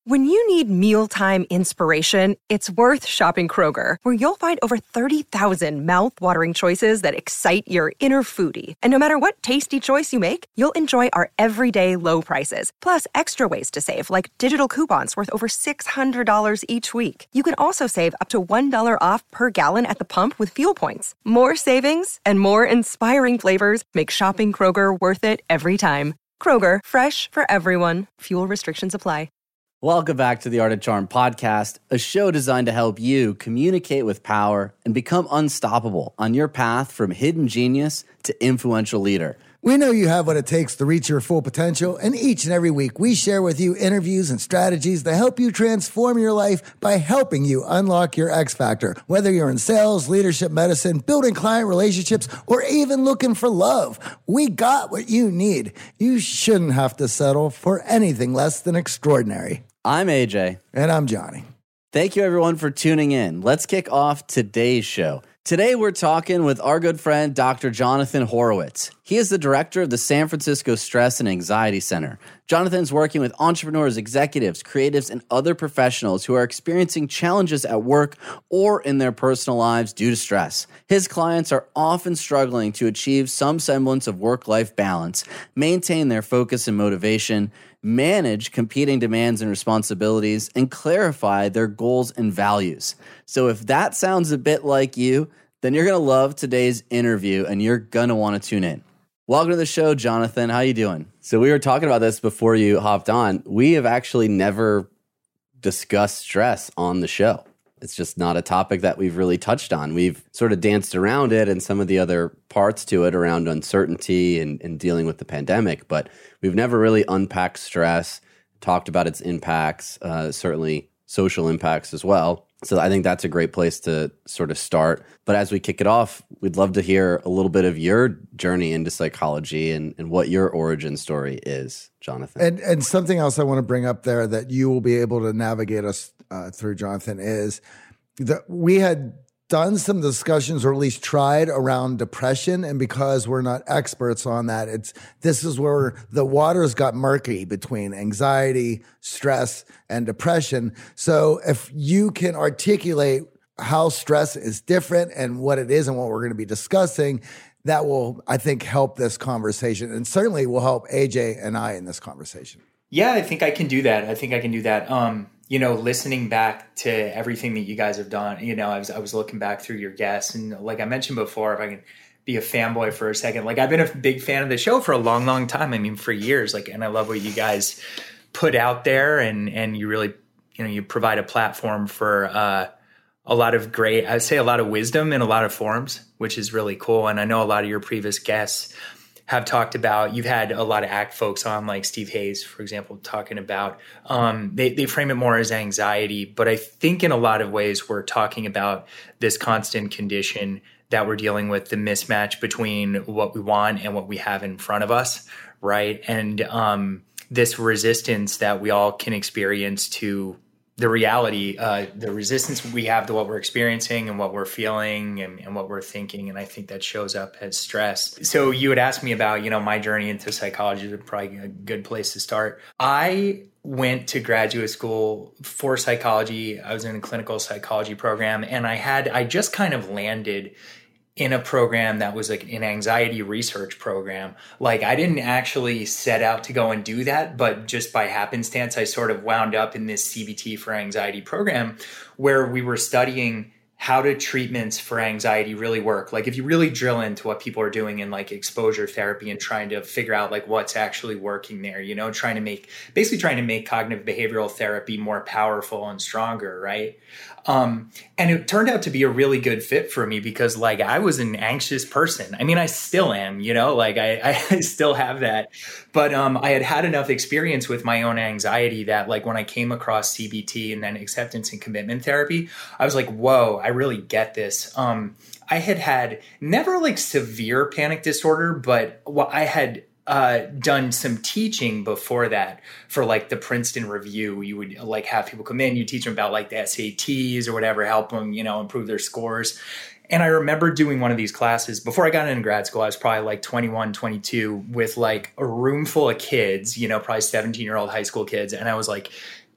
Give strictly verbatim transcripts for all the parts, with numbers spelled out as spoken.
When you need mealtime inspiration, it's worth shopping Kroger, where you'll find over thirty thousand mouth-watering choices that excite your inner foodie. And no matter what tasty choice you make, you'll enjoy our everyday low prices, plus extra ways to save, like digital coupons worth over six hundred dollars each week. You can also save up to one dollar off per gallon at the pump with fuel points. More savings and more inspiring flavors make shopping Kroger worth it every time. Kroger, fresh for everyone. Fuel restrictions apply. Welcome back to the Art of Charm podcast, a show designed to help you communicate with power and become unstoppable on your path from hidden genius to influential leader. We know you have what it takes to reach your full potential, and each and every week we share with you interviews and strategies that help you transform your life by helping you unlock your X factor. Whether you're in sales, leadership, medicine, building client relationships, or even looking for love, we got what you need. You shouldn't have to settle for anything less than extraordinary. I'm A J. And I'm Johnny. Thank you, everyone, for tuning in. Let's kick off today's show. Today, we're talking with our good friend, Doctor Jonathan Horowitz. He is the director of the San Francisco Stress and Anxiety Center. Jonathan's working with entrepreneurs, executives, creatives, and other professionals who are experiencing challenges at work or in their personal lives due to stress. His clients are often struggling to achieve some semblance of work-life balance, maintain their focus and motivation, manage competing demands and responsibilities, and clarify their goals and values. So if that sounds a bit like you, then you're going to love today's interview and you're going to want to tune in. Welcome to the show, Jonathan. How you doing? So we were talking about this before you hopped on. We have actually never discussed stress on the show. It's just not a topic that we've really touched on. We've sort of danced around it and some of the other parts to it around uncertainty and, and dealing with the pandemic, but we've never really unpacked stress, talked about its impacts, uh, certainly social impacts as well. So I think that's a great place to sort of start. But as we kick it off, we'd love to hear a little bit of your journey into psychology and, and what your origin story is, Jonathan. And and something else I want to bring up there that you will be able to navigate us uh, through, Jonathan, is that we had done some discussions, or at least tried, around depression, and because we're not experts on that, it's this is where the waters got murky between anxiety, stress, and depression. So if you can articulate how stress is different and what it is and what we're going to be discussing, that will, I think, help this conversation, and certainly will help A J and I in this conversation. Yeah, I think I can do that. I think I can do that. Um, you know, listening back to everything that you guys have done, you know, I was I was looking back through your guests, and like I mentioned before, if I can be a fanboy for a second, like I've been a big fan of the show for a long, long time. I mean, for years, like, and I love what you guys put out there, and and you really, you know, you provide a platform for uh, a lot of great, I'd say a lot of wisdom in a lot of forms, which is really cool. And I know a lot of your previous guests have talked about, you've had a lot of ACT folks on, like Steve Hayes, for example, talking about, um, they, they frame it more as anxiety. But I think in a lot of ways, we're talking about this constant condition that we're dealing with, the mismatch between what we want and what we have in front of us, right? And um, this resistance that we all can experience to the reality, uh, the resistance we have to what we're experiencing and what we're feeling and, and what we're thinking. And I think that shows up as stress. So you had asked me about, you know, my journey into psychology is probably a good place to start. I went to graduate school for psychology. I was in a clinical psychology program, and I had, I just kind of landed in a program that was like an anxiety research program. Like I didn't actually set out to go and do that, but just by happenstance, I sort of wound up in this C B T for anxiety program where we were studying how do treatments for anxiety really work? Like if you really drill into what people are doing in like exposure therapy and trying to figure out like what's actually working there, you know, trying to make, basically trying to make cognitive behavioral therapy more powerful and stronger, right? Um, and it turned out to be a really good fit for me because like I was an anxious person. I mean, I still am, you know, like I, I still have that, but um, I had had enough experience with my own anxiety that like when I came across C B T and then acceptance and commitment therapy, I was like, whoa, I really get this. Um, I had had never like severe panic disorder, but what I had uh, done some teaching before that for like the Princeton Review. You would like have people come in, you teach them about like the S A Ts or whatever, help them, you know, improve their scores. And I remember doing one of these classes before I got into grad school. I was probably like twenty-one, twenty-two with like a room full of kids, you know, probably seventeen year old high school kids. And I was like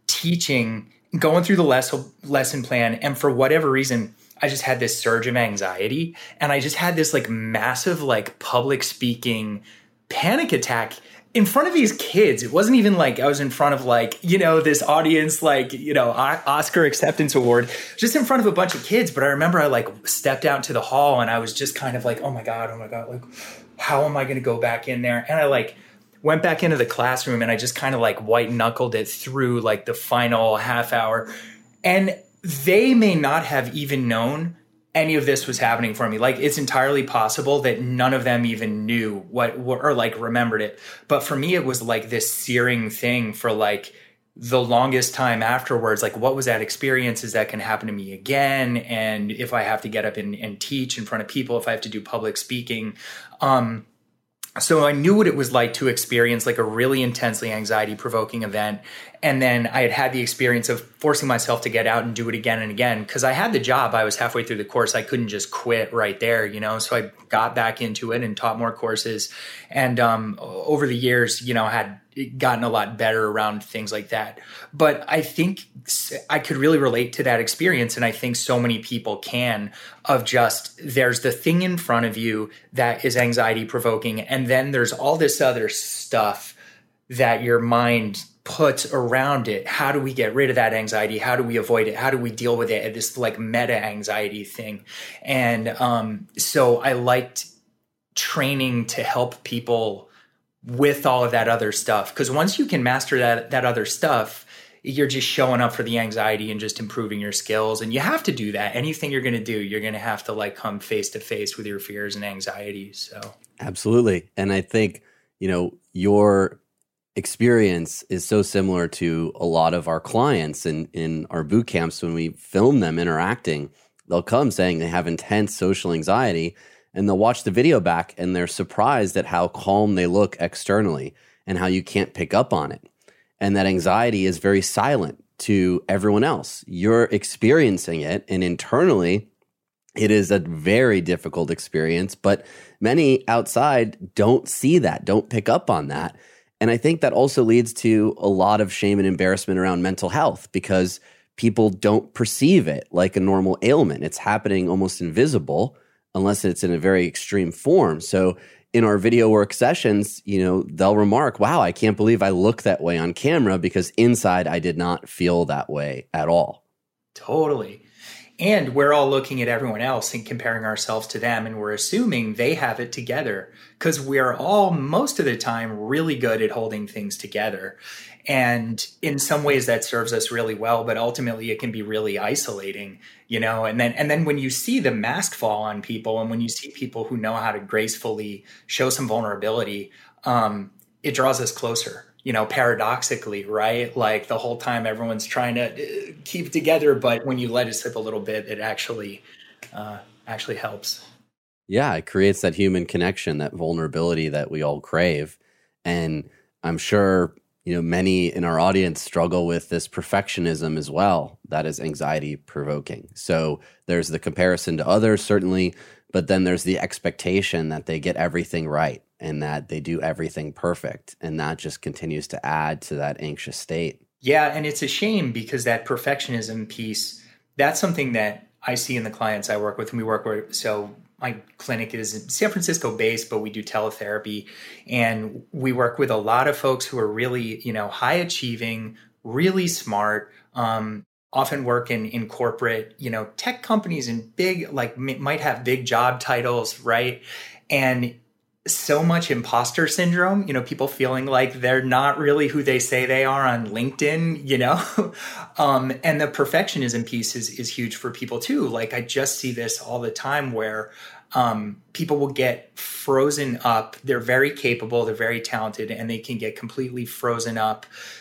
teaching, going through the lesson lesson plan, and for whatever reason, I just had this surge of anxiety, and I just had this like massive like public speaking panic attack in front of these kids. It wasn't even like I was in front of like, you know, this audience, like, you know, Oscar acceptance award, just in front of a bunch of kids. But I remember I like stepped out into the hall and I was just kind of like, oh my God, oh my God, like, how am I going to go back in there? And I like went back into the classroom and I just kind of like white knuckled it through like the final half hour. And they may not have even known any of this was happening for me. Like, it's entirely possible that none of them even knew what, or like remembered it. But for me, it was like this searing thing for like the longest time afterwards. Like, what was that experience? Is that can happen to me again? And if I have to get up and, and teach in front of people, if I have to do public speaking, um, so I knew what it was like to experience like a really intensely anxiety provoking event. And then I had had the experience of forcing myself to get out and do it again and again. Cause I had the job. I was halfway through the course. I couldn't just quit right there, you know? So I got back into it and taught more courses. And, um, over the years, you know, had gotten a lot better around things like that. But I think I could really relate to that experience. And I think so many people can, of just, there's the thing in front of you that is anxiety provoking. And then there's all this other stuff that your mind puts around it. How do we get rid of that anxiety? How do we avoid it? How do we deal with it? This like meta anxiety thing. And um, so I liked training to help people with all of that other stuff. Because once you can master that that other stuff, you're just showing up for the anxiety and just improving your skills. And you have to do that. Anything you're going to do, you're going to have to like come face to face with your fears and anxieties. So absolutely. And I think, you know, your experience is so similar to a lot of our clients in, in our boot camps. When we film them interacting, they'll come saying they have intense social anxiety, and they'll watch the video back and they're surprised at how calm they look externally and how you can't pick up on it. And that anxiety is very silent to everyone else. You're experiencing it, and internally, it is a very difficult experience, but many outside don't see that, don't pick up on that. And I think that also leads to a lot of shame and embarrassment around mental health, because people don't perceive it like a normal ailment. It's happening almost invisible unless it's in a very extreme form. So in our video work sessions, you know, they'll remark, wow, I can't believe I look that way on camera, because inside I did not feel that way at all. Totally. And we're all looking at everyone else and comparing ourselves to them, and we're assuming they have it together, because we're all, most of the time, really good at holding things together. And in some ways that serves us really well, but ultimately it can be really isolating, you know? And then, and then when you see the mask fall on people, and when you see people who know how to gracefully show some vulnerability, um, it draws us closer. You know, paradoxically, right? Like the whole time everyone's trying to keep together, but when you let it slip a little bit, it actually uh, actually helps. Yeah, it creates that human connection, that vulnerability that we all crave. And I'm sure, you know, many in our audience struggle with this perfectionism as well. That is anxiety provoking. So there's the comparison to others, certainly, but then there's the expectation that they get everything right and that they do everything perfect. And that just continues to add to that anxious state. Yeah. And it's a shame, because that perfectionism piece, that's something that I see in the clients I work with. And we work with, so my clinic is San Francisco based, but we do teletherapy. And we work with a lot of folks who are really, you know, high achieving, really smart, um, often work in, in corporate, you know, tech companies and big, like m- might have big job titles, right? And so much imposter syndrome, you know, people feeling like they're not really who they say they are on LinkedIn, you know, um, and the perfectionism piece is, is huge for people too. Like I just see this all the time where um, people will get frozen up. They're very capable, they're very talented, and they can get completely frozen up,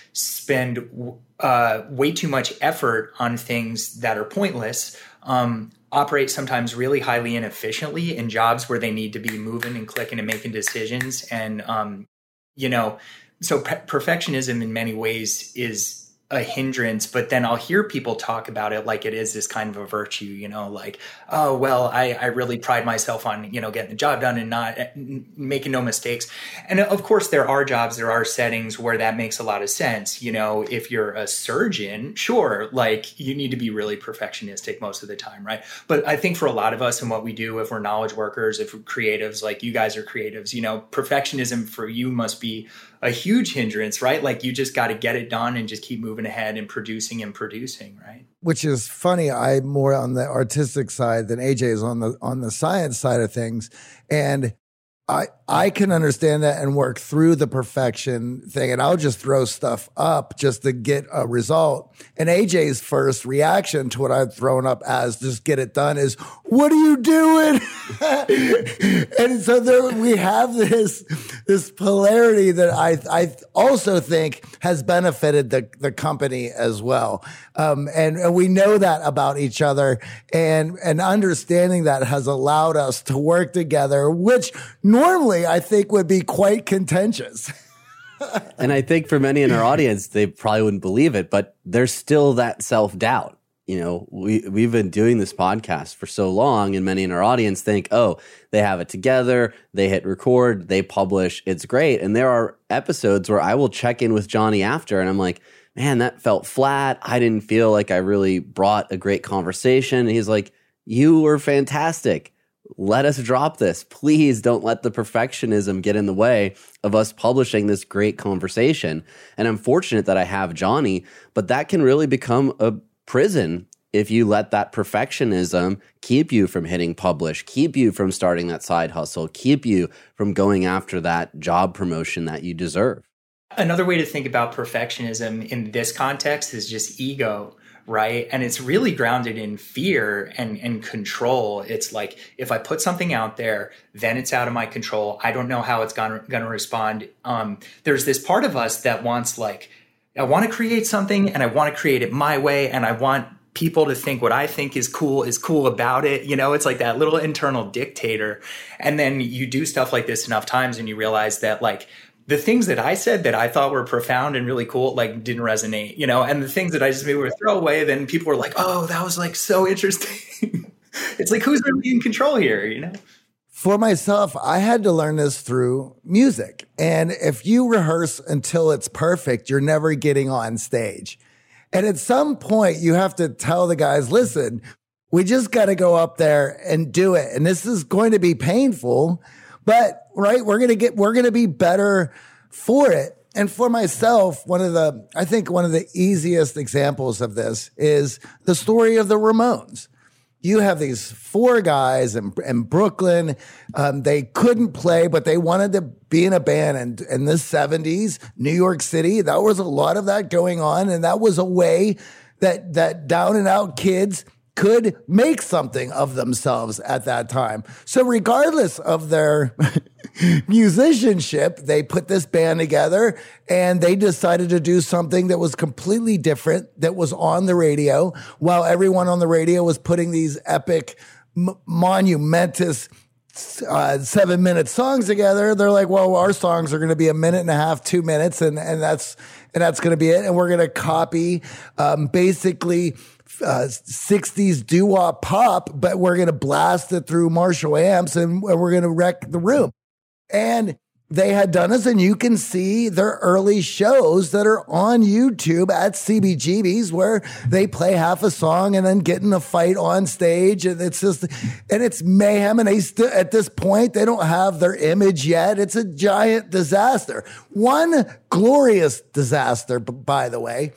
spend uh, way too much effort on things that are pointless, um, operate sometimes really highly inefficiently in jobs where they need to be moving and clicking and making decisions. And, um, you know, so pe- perfectionism in many ways is a hindrance, but then I'll hear people talk about it like it is this kind of a virtue, you know, like, oh, well, I, I really pride myself on, you know, getting the job done and not making no mistakes. And of course, there are jobs, there are settings where that makes a lot of sense. You know, if you're a surgeon, sure, like you need to be really perfectionistic most of the time, right? But I think for a lot of us and what we do, if we're knowledge workers, if we're creatives, like you guys are creatives, you know, perfectionism for you must be a huge hindrance, right? Like you just got to get it done and just keep moving ahead and producing and producing, right? Which is funny. I'm more on the artistic side than A J is on the on the science side of things. And I I can understand that and work through the perfection thing. And I'll just throw stuff up just to get a result. And A J's first reaction to what I've thrown up as just get it done is, what are you doing? And so there we have this, this polarity that I, I also think has benefited the, the company as well. Um, and, and we know that about each other, and, and understanding that has allowed us to work together, which normally I think would be quite contentious. And I think for many in our audience, they probably wouldn't believe it, but there's still that self-doubt. You know, we, we've been doing this podcast for so long, and many in our audience think, oh, they have it together, they hit record, they publish, it's great. And there are episodes where I will check in with Johnny after, and I'm like, man, that felt flat. I didn't feel like I really brought a great conversation. And he's like, you were fantastic. Let us drop this. Please don't let the perfectionism get in the way of us publishing this great conversation. And I'm fortunate that I have Johnny, but that can really become a prison if you let that perfectionism keep you from hitting publish, keep you from starting that side hustle, keep you from going after that job promotion that you deserve. Another way to think about perfectionism in this context is just ego, right? And it's really grounded in fear and, and control. It's like, if I put something out there, then it's out of my control. I don't know how it's going to respond. Um, there's this part of us that wants, like, I want to create something and I want to create it my way. And I want people to think what I think is cool is cool about it. You know, it's like that little internal dictator. And then you do stuff like this enough times and you realize that, like, the things that I said that I thought were profound and really cool, like, didn't resonate, you know, and the things that I just maybe were throwaway, then people were like, oh, that was like so interesting. It's like, who's really in control here, you know? For myself, I had to learn this through music. And if you rehearse until it's perfect, you're never getting on stage. And at some point, you have to tell the guys, listen, we just got to go up there and do it. And this is going to be painful, but right, we're going to get, we're going to be better for it. And for myself, one of the, I think one of the easiest examples of this is the story of the Ramones. You have these four guys in, in Brooklyn. Um, they couldn't play, but they wanted to be in a band. And in the seventies, New York City, that was a lot of that going on. And that was a way that, that down and out kids could make something of themselves at that time. So regardless of their musicianship, they put this band together and they decided to do something that was completely different, that was on the radio, while everyone on the radio was putting these epic, m- monumentous uh, seven minute songs together. They're like, well, our songs are going to be a minute and a half, two minutes. And, and that's, and that's going to be it. And we're going to copy, um, basically, Uh, sixties doo-wop pop, but we're going to blast it through Marshall amps and we're going to wreck the room. And they had done this, and you can see their early shows that are on YouTube at C B G B's where they play half a song and then get in a fight on stage. And it's just, and it's mayhem. And they still, at this point, they don't have their image yet. It's a giant disaster. One glorious disaster, by the way.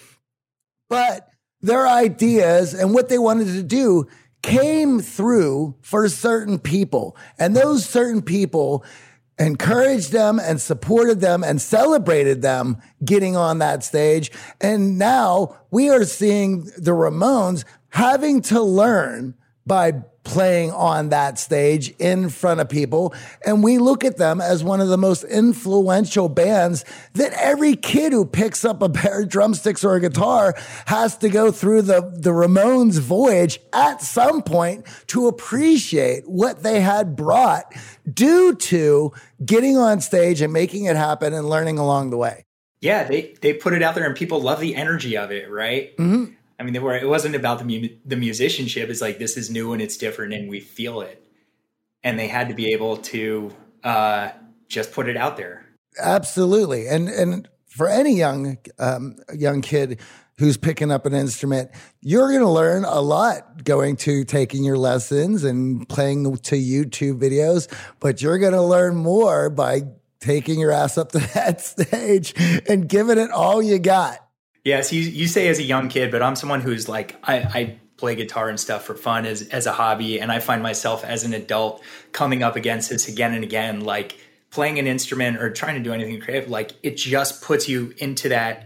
But their ideas and what they wanted to do came through for certain people. And those certain people encouraged them and supported them and celebrated them getting on that stage. And now we are seeing the Ramones having to learn by playing on that stage in front of people. And we look at them as one of the most influential bands that every kid who picks up a pair of drumsticks or a guitar has to go through the, the Ramones voyage at some point to appreciate what they had brought due to getting on stage and making it happen and learning along the way. Yeah, they, they put it out there and people love the energy of it, right? Mm-hmm. I mean, they were, it wasn't about the mu- the musicianship. It's like, this is new and it's different and we feel it. And they had to be able to uh, just put it out there. Absolutely. And and for any young um, young kid who's picking up an instrument, you're going to learn a lot going to taking your lessons and playing to YouTube videos, but you're going to learn more by taking your ass up to that stage and giving it all you got. Yes, you, you say as a young kid, but I'm someone who's like, I, I play guitar and stuff for fun as, as a hobby. And I find myself as an adult coming up against this again and again, like playing an instrument or trying to do anything creative. Like it just puts you into that.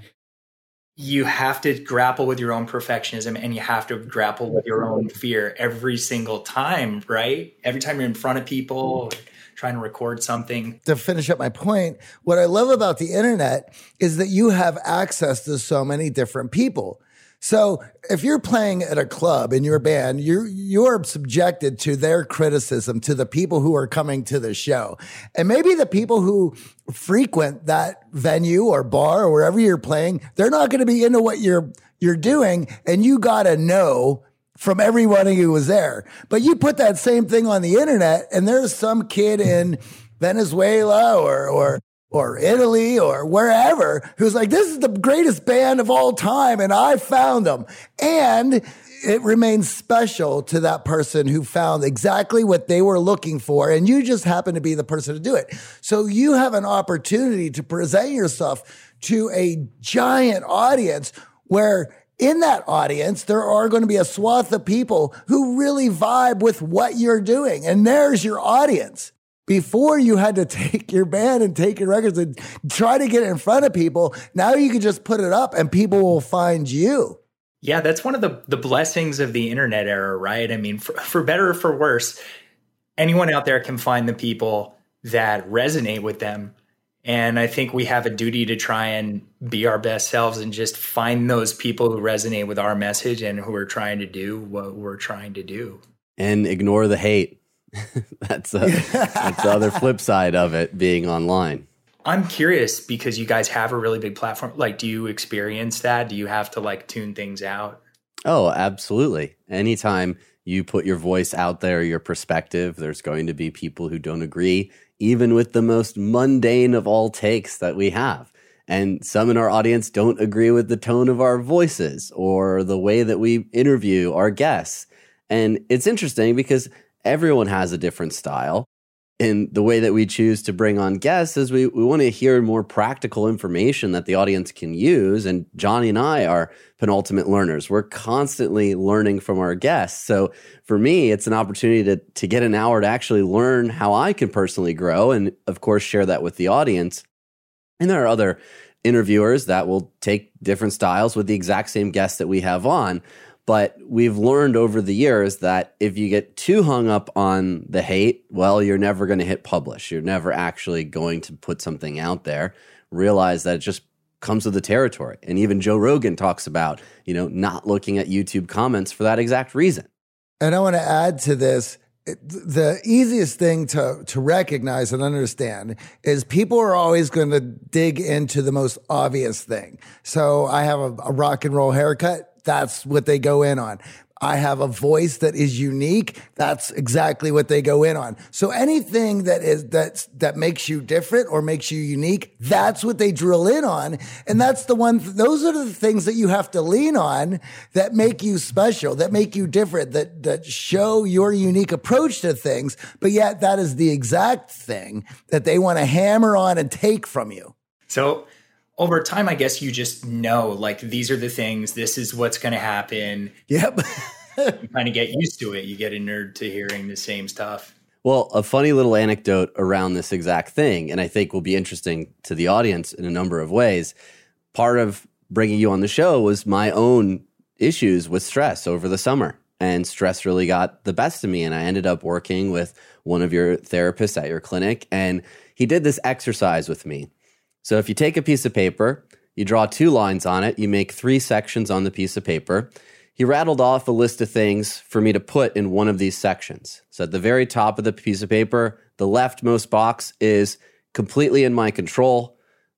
You have to grapple with your own perfectionism and you have to grapple with your own fear every single time, right? Every time you're in front of people, trying to record something. To finish up my point, what I love about the internet is that you have access to so many different people. So if you're playing at a club in your band, you're, you're subjected to their criticism, to the people who are coming to the show. And maybe the people who frequent that venue or bar or wherever you're playing, they're not going to be into what you're, you're doing. And you got to know from everyone who was there. But you put that same thing on the internet and there's some kid in Venezuela or, or, or Italy or wherever who's like, this is the greatest band of all time. And I found them. And it remains special to that person who found exactly what they were looking for. And you just happen to be the person to do it. So you have an opportunity to present yourself to a giant audience where in that audience, there are going to be a swath of people who really vibe with what you're doing. And there's your audience. Before you had to take your band and take your records and try to get it in front of people. Now you can just put it up and people will find you. Yeah, that's one of the, the blessings of the internet era, right? I mean, for, for better or for worse, anyone out there can find the people that resonate with them. And I think we have a duty to try and be our best selves and just find those people who resonate with our message and who are trying to do what we're trying to do. And ignore the hate. that's, a, that's the other flip side of it, being online. I'm curious because you guys have a really big platform. Like, do you experience that? Do you have to like tune things out? Oh, absolutely. Anytime you put your voice out there, your perspective, there's going to be people who don't agree, even with the most mundane of all takes that we have. And some in our audience don't agree with the tone of our voices or the way that we interview our guests. And it's interesting because everyone has a different style. And the way that we choose to bring on guests is we, we want to hear more practical information that the audience can use. And Johnny and I are penultimate learners. We're constantly learning from our guests. So for me, it's an opportunity to, to get an hour to actually learn how I can personally grow and, of course, share that with the audience. And there are other interviewers that will take different styles with the exact same guests that we have on. But we've learned over the years that if you get too hung up on the hate, well, you're never going to hit publish. You're never actually going to put something out there. Realize that it just comes with the territory. And even Joe Rogan talks about, you know, not looking at YouTube comments for that exact reason. And I want to add to this, the easiest thing to, to recognize and understand is people are always going to dig into the most obvious thing. So I have a, a rock and roll haircut. That's what they go in on. I have a voice that is unique. That's exactly what they go in on. So anything that is that's that makes you different or makes you unique, that's what they drill in on. And that's the one, those are the things that you have to lean on that make you special, that make you different, that that show your unique approach to things. But yet that is the exact thing that they want to hammer on and take from you. So over time, I guess you just know, like, these are the things, this is what's going to happen. Yep. You kind of get used to it. You get a nerd to hearing the same stuff. Well, a funny little anecdote around this exact thing, and I think will be interesting to the audience in a number of ways. Part of bringing you on the show was my own issues with stress over the summer. And stress really got the best of me. And I ended up working with one of your therapists at your clinic. And he did this exercise with me. So if you take a piece of paper, you draw two lines on it, you make three sections on the piece of paper. He rattled off a list of things for me to put in one of these sections. So at the very top of the piece of paper, the leftmost box is completely in my control.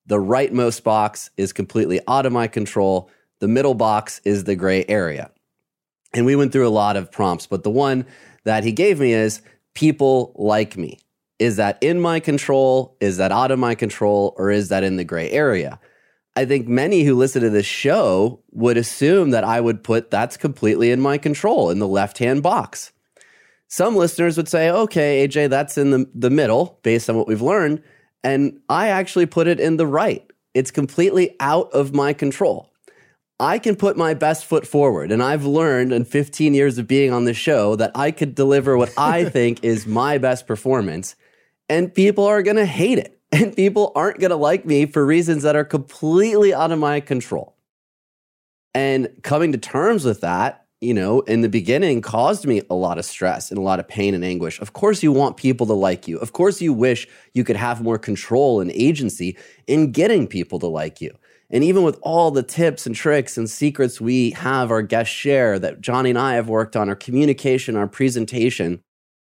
The rightmost box is completely out of my control. The middle box is the gray area. And we went through a lot of prompts, but the one that he gave me is people like me. Is that in my control? Is that out of my control? Or is that in the gray area? I think many who listen to this show would assume that I would put that's completely in my control in the left-hand box. Some listeners would say, okay, A J, that's in the, the middle based on what we've learned. And I actually put it in the right. It's completely out of my control. I can put my best foot forward. And I've learned in fifteen years of being on this show that I could deliver what I think is my best performance. And people are going to hate it. And people aren't going to like me for reasons that are completely out of my control. And coming to terms with that, you know, in the beginning caused me a lot of stress and a lot of pain and anguish. Of course, you want people to like you. Of course, you wish you could have more control and agency in getting people to like you. And even with all the tips and tricks and secrets we have our guests share that Johnny and I have worked on, our communication, our presentation,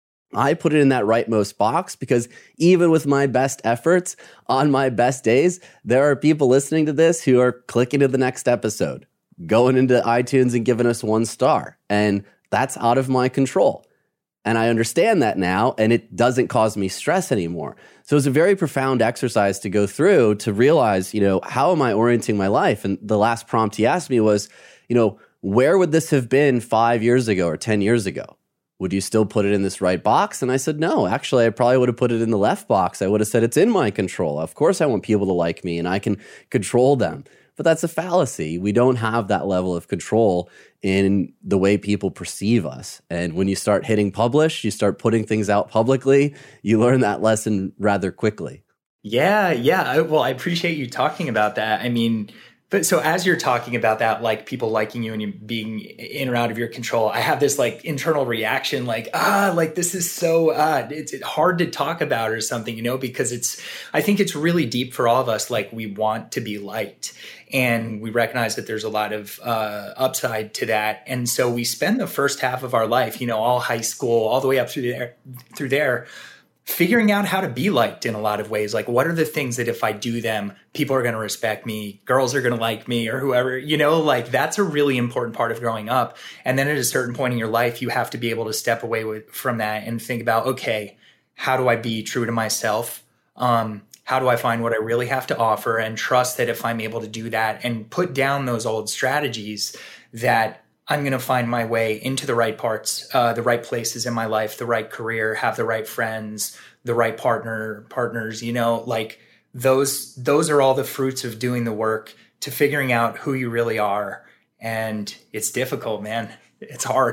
I put it in that rightmost box because even with my best efforts on my best days, there are people listening to this who are clicking to the next episode, going into iTunes and giving us one star. And that's out of my control. And I understand that now, and it doesn't cause me stress anymore. So it's a very profound exercise to go through to realize, you know, how am I orienting my life? And the last prompt he asked me was, you know, where would this have been five years ago or ten years ago? Would you still put it in this right box? And I said, no, actually, I probably would have put it in the left box. I would have said it's in my control. Of course, I want people to like me and I can control them. But that's a fallacy. We don't have that level of control in the way people perceive us. And when you start hitting publish, you start putting things out publicly, you learn that lesson rather quickly. Yeah, yeah. I, well, I appreciate you talking about that. I mean, but so as you're talking about that, like people liking you and you being in or out of your control, I have this like internal reaction, like, ah, like this is so, uh, it's, it's hard to talk about or something, you know, because it's, I think it's really deep for all of us. Like we want to be liked and we recognize that there's a lot of uh, upside to that. And so we spend the first half of our life, you know, all high school, all the way up through there, through there, figuring out how to be liked in a lot of ways. Like, what are the things that if I do them, people are going to respect me, girls are going to like me, or whoever, you know, like that's a really important part of growing up. And then at a certain point in your life, you have to be able to step away with, from that and think about, okay, how do I be true to myself? Um, how do I find what I really have to offer and trust that if I'm able to do that and put down those old strategies that I'm going to find my way into the right parts, uh, the right places in my life, the right career, have the right friends, the right partner, partners, you know, like those, those are all the fruits of doing the work to figuring out who you really are. And it's difficult, man. It's hard.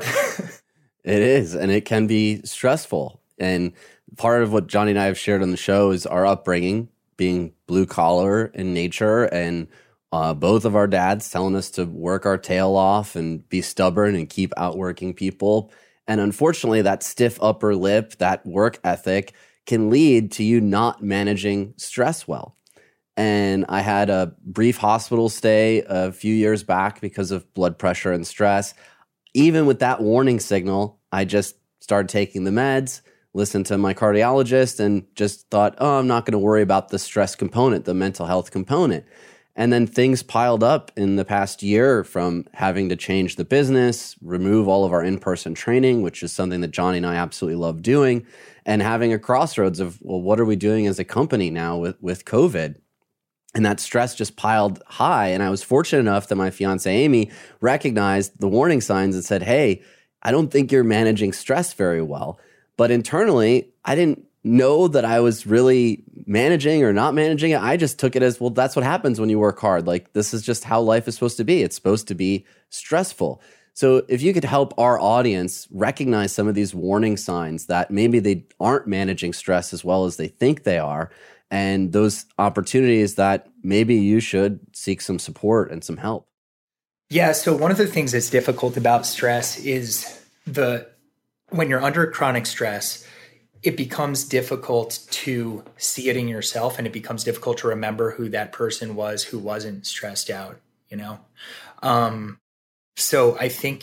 It is. And it can be stressful. And part of what Johnny and I have shared on the show is our upbringing, being blue collar in nature, and Uh, both of our dads telling us to work our tail off and be stubborn and keep outworking people. And unfortunately, that stiff upper lip, that work ethic can lead to you not managing stress well. And I had a brief hospital stay a few years back because of blood pressure and stress. Even with that warning signal, I just started taking the meds, listened to my cardiologist, and just thought, oh, I'm not going to worry about the stress component, the mental health component. And then things piled up in the past year from having to change the business, remove all of our in-person training, which is something that Johnny and I absolutely love doing, and having a crossroads of, well, what are we doing as a company now with, with COVID? And that stress just piled high. And I was fortunate enough that my fiance, Amy, recognized the warning signs and said, hey, I don't think you're managing stress very well. But internally, I didn't know that I was really managing or not managing it. I just took it as, well, that's what happens when you work hard. Like, this is just how life is supposed to be. It's supposed to be stressful. So if you could help our audience recognize some of these warning signs that maybe they aren't managing stress as well as they think they are, and those opportunities that maybe you should seek some support and some help. Yeah. So one of the things that's difficult about stress is the, when you're under chronic stress, it becomes difficult to see it in yourself, and it becomes difficult to remember who that person was who wasn't stressed out, you know? Um, so I think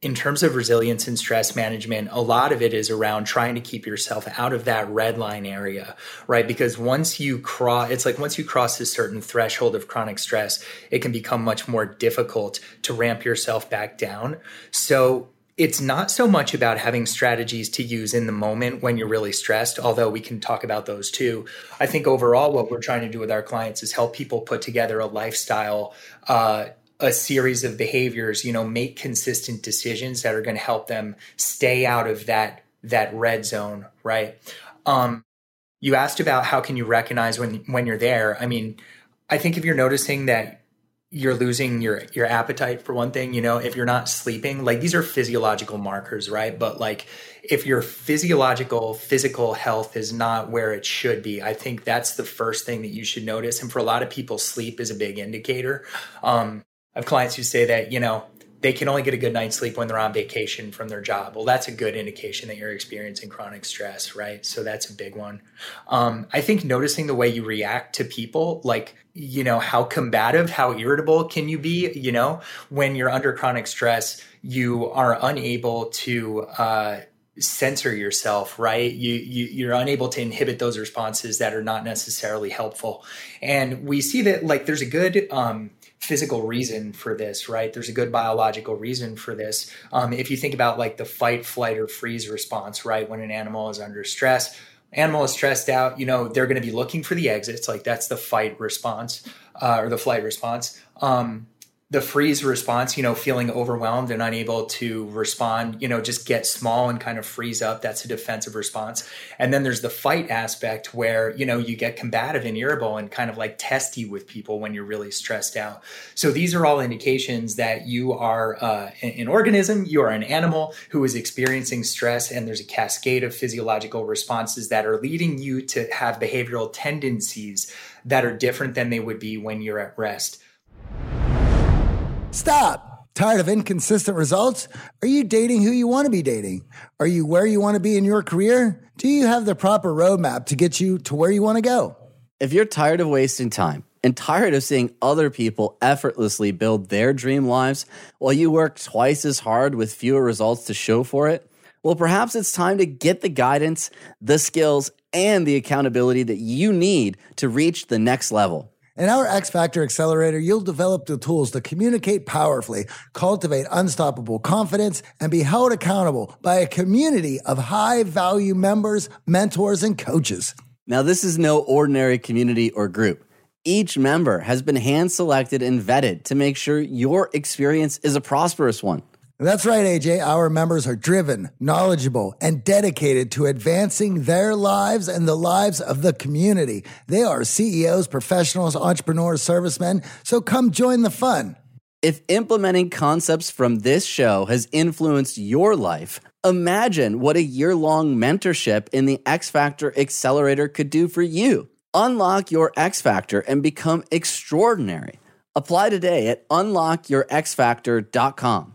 in terms of resilience and stress management, a lot of it is around trying to keep yourself out of that red line area, right? Because once you cross, it's like once you cross a certain threshold of chronic stress, it can become much more difficult to ramp yourself back down. So it's not so much about having strategies to use in the moment when you're really stressed, although we can talk about those too. I think overall, what we're trying to do with our clients is help people put together a lifestyle, uh, a series of behaviors, you know, make consistent decisions that are going to help them stay out of that, that red zone, right? Um, you asked about how can you recognize when, when you're there. I mean, I think if you're noticing that you're losing your, your appetite for one thing, you know, if you're not sleeping, like these are physiological markers, right? But like if your physiological, physical health is not where it should be, I think that's the first thing that you should notice. And for a lot of people, sleep is a big indicator. Um, I have clients who say that, you know, they can only get a good night's sleep when they're on vacation from their job. Well, that's a good indication that you're experiencing chronic stress, right? So that's a big one. Um, I think noticing the way you react to people, like, you know, how combative, how irritable can you be? You know, when you're under chronic stress, you are unable to uh, censor yourself, right? You, you, you're unable to inhibit those responses that are not necessarily helpful. And we see that, like, there's a good um, physical reason for this, right? There's a good biological reason for this. Um, if you think about like the fight, flight, or freeze response, right? When an animal is under stress, animal is stressed out, you know, they're going to be looking for the exits. Like that's the fight response uh, or the flight response. Um, the freeze response, you know, feeling overwhelmed and unable to respond, you know, just get small and kind of freeze up. That's a defensive response. And then there's the fight aspect where, you know, you get combative and irritable and kind of like testy with people when you're really stressed out. So these are all indications that you are uh, an organism, you are an animal who is experiencing stress, and there's a cascade of physiological responses that are leading you to have behavioral tendencies that are different than they would be when you're at rest. Stop. Tired of inconsistent results? Are you dating who you want to be dating? Are you where you want to be in your career? Do you have the proper roadmap to get you to where you want to go? If you're tired of wasting time and tired of seeing other people effortlessly build their dream lives while you work twice as hard with fewer results to show for it, well, perhaps it's time to get the guidance, the skills, and the accountability that you need to reach the next level. In our X Factor Accelerator, you'll develop the tools to communicate powerfully, cultivate unstoppable confidence, and be held accountable by a community of high-value members, mentors, and coaches. Now, this is no ordinary community or group. Each member has been hand-selected and vetted to make sure your experience is a prosperous one. That's right, A J. Our members are driven, knowledgeable, and dedicated to advancing their lives and the lives of the community. They are C E Os, professionals, entrepreneurs, servicemen, so come join the fun. If implementing concepts from this show has influenced your life, imagine what a year-long mentorship in the X Factor Accelerator could do for you. Unlock your X Factor and become extraordinary. Apply today at unlock your x factor dot com.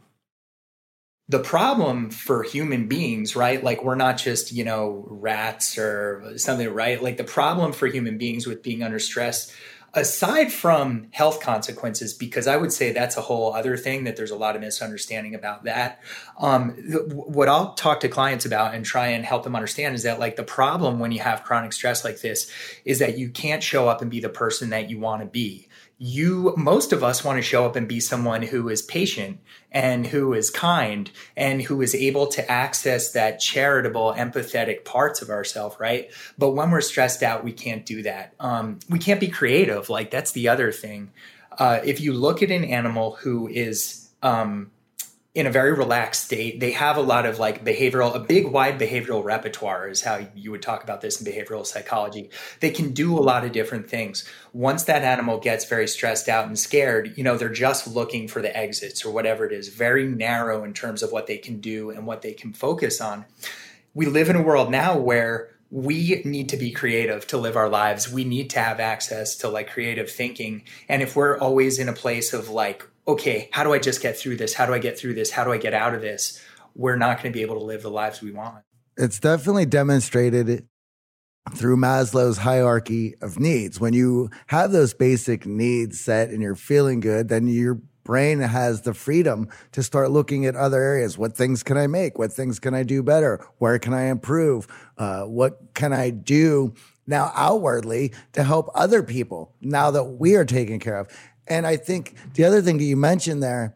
The problem for human beings, right? Like we're not just, you know, rats or something, right? Like the problem for human beings with being under stress, aside from health consequences, because I would say that's a whole other thing that there's a lot of misunderstanding about that. Um, th- what I'll talk to clients about and try and help them understand is that like the problem when you have chronic stress like this is that you can't show up and be the person that you want to be. You, most of us want to show up and be someone who is patient and who is kind and who is able to access that charitable, empathetic parts of ourselves, right? But when we're stressed out, we can't do that. Um, we can't be creative. Like that's the other thing. Uh, if you look at an animal who is um, in a very relaxed state, they have a lot of like behavioral, a big wide behavioral repertoire is how you would talk about this in behavioral psychology. They can do a lot of different things. Once that animal gets very stressed out and scared, you know, they're just looking for the exits or whatever it is, very narrow in terms of what they can do and what they can focus on. We live in a world now where we need to be creative to live our lives. We need to have access to like creative thinking. And if we're always in a place of like, okay, how do I just get through this? How do I get through this? How do I get out of this? We're not going to be able to live the lives we want. It's definitely demonstrated through Maslow's hierarchy of needs. When you have those basic needs set and you're feeling good, then your brain has the freedom to start looking at other areas. What things can I make? What things can I do better? Where can I improve? Uh, what can I do now outwardly to help other people now that we are taken care of? And I think the other thing that you mentioned there,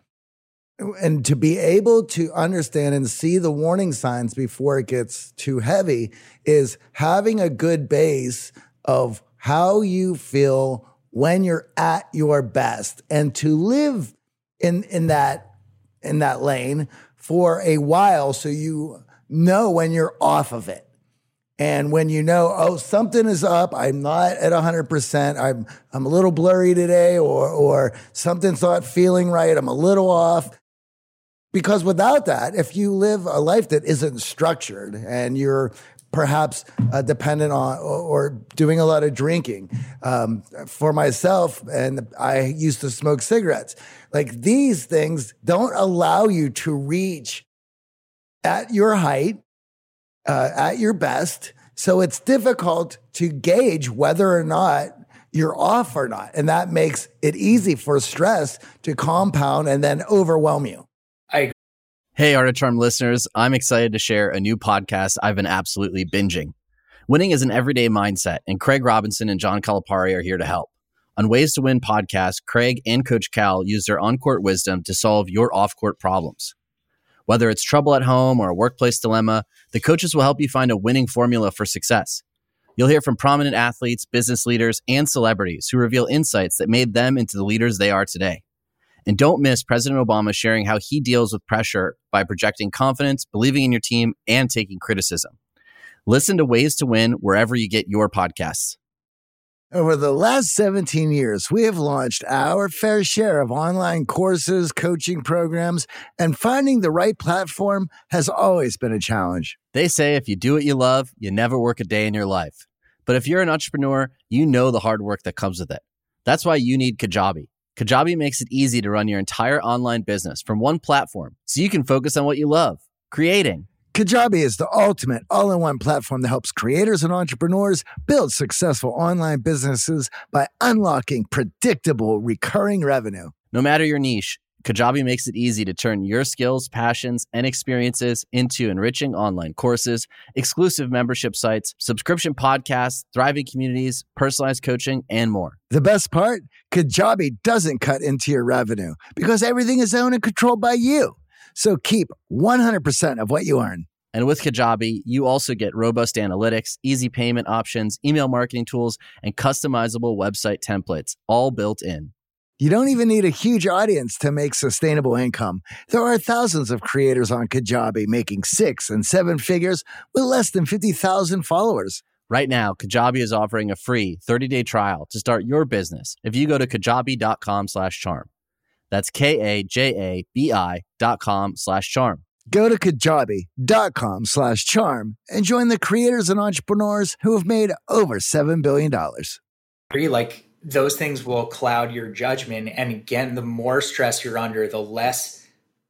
and to be able to understand and see the warning signs before it gets too heavy, is having a good base of how you feel when you're at your best, and to live in, in that, in that lane for a while. So you know when you're off of it. And when you know, oh, something is up, I'm not at a hundred percent. I'm, I'm a little blurry today, or, or something's not feeling right. I'm a little off. Because without that, if you live a life that isn't structured and you're perhaps uh, dependent on or, or doing a lot of drinking. Um, for myself, and I used to smoke cigarettes. Like, these things don't allow you to reach at your height, uh, at your best. So it's difficult to gauge whether or not you're off or not. And that makes it easy for stress to compound and then overwhelm you. Hey, Art of Charm listeners, I'm excited to share a new podcast I've been absolutely binging. Winning is an everyday mindset, and Craig Robinson and John Calipari are here to help. On Ways to Win podcast, Craig and Coach Cal use their on-court wisdom to solve your off-court problems. Whether it's trouble at home or a workplace dilemma, the coaches will help you find a winning formula for success. You'll hear from prominent athletes, business leaders, and celebrities who reveal insights that made them into the leaders they are today. And don't miss President Obama sharing how he deals with pressure by projecting confidence, believing in your team, and taking criticism. Listen to Ways to Win wherever you get your podcasts. Over the last seventeen years, we have launched our fair share of online courses, coaching programs, and finding the right platform has always been a challenge. They say if you do what you love, you never work a day in your life. But if you're an entrepreneur, you know the hard work that comes with it. That's why you need Kajabi. Kajabi makes it easy to run your entire online business from one platform so you can focus on what you love, creating. Kajabi is the ultimate all-in-one platform that helps creators and entrepreneurs build successful online businesses by unlocking predictable recurring revenue. No matter your niche, Kajabi makes it easy to turn your skills, passions, and experiences into enriching online courses, exclusive membership sites, subscription podcasts, thriving communities, personalized coaching, and more. The best part? Kajabi doesn't cut into your revenue because everything is owned and controlled by you. So keep one hundred percent of what you earn. And with Kajabi, you also get robust analytics, easy payment options, email marketing tools, and customizable website templates, all built in. You don't even need a huge audience to make sustainable income. There are thousands of creators on Kajabi making six and seven figures with less than fifty thousand followers. Right now, Kajabi is offering a free thirty-day trial to start your business if you go to kajabi.com slash charm. That's K-A-J-A-B-I dot com slash charm. Go to kajabi.com slash charm and join the creators and entrepreneurs who have made over seven billion dollars. Like, those things will cloud your judgment. And again, the more stress you're under, the less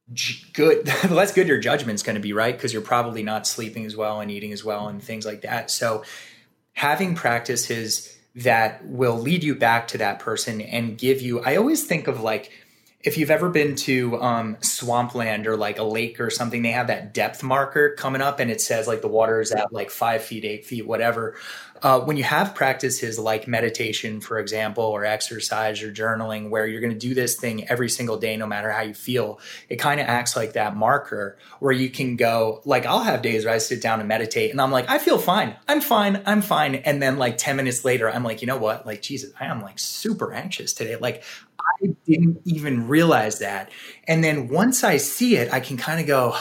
good, the less good your judgment's going to be, right? Because you're probably not sleeping as well and eating as well and things like that. So having practices that will lead you back to that person and give you, I always think of like, if you've ever been to um, swampland or like a lake or something, they have that depth marker coming up and it says like the water is at like five feet, eight feet, whatever. Uh, when you have practices like meditation, for example, or exercise or journaling, where you're going to do this thing every single day, no matter how you feel, it kind of acts like that marker where you can go, like, I'll have days where I sit down and meditate and I'm like, I feel fine. I'm fine. I'm fine. And then like ten minutes later, I'm like, you know what? Like, Jesus, I am like super anxious today. Like, I didn't even realize that. And then once I see it, I can kind of go,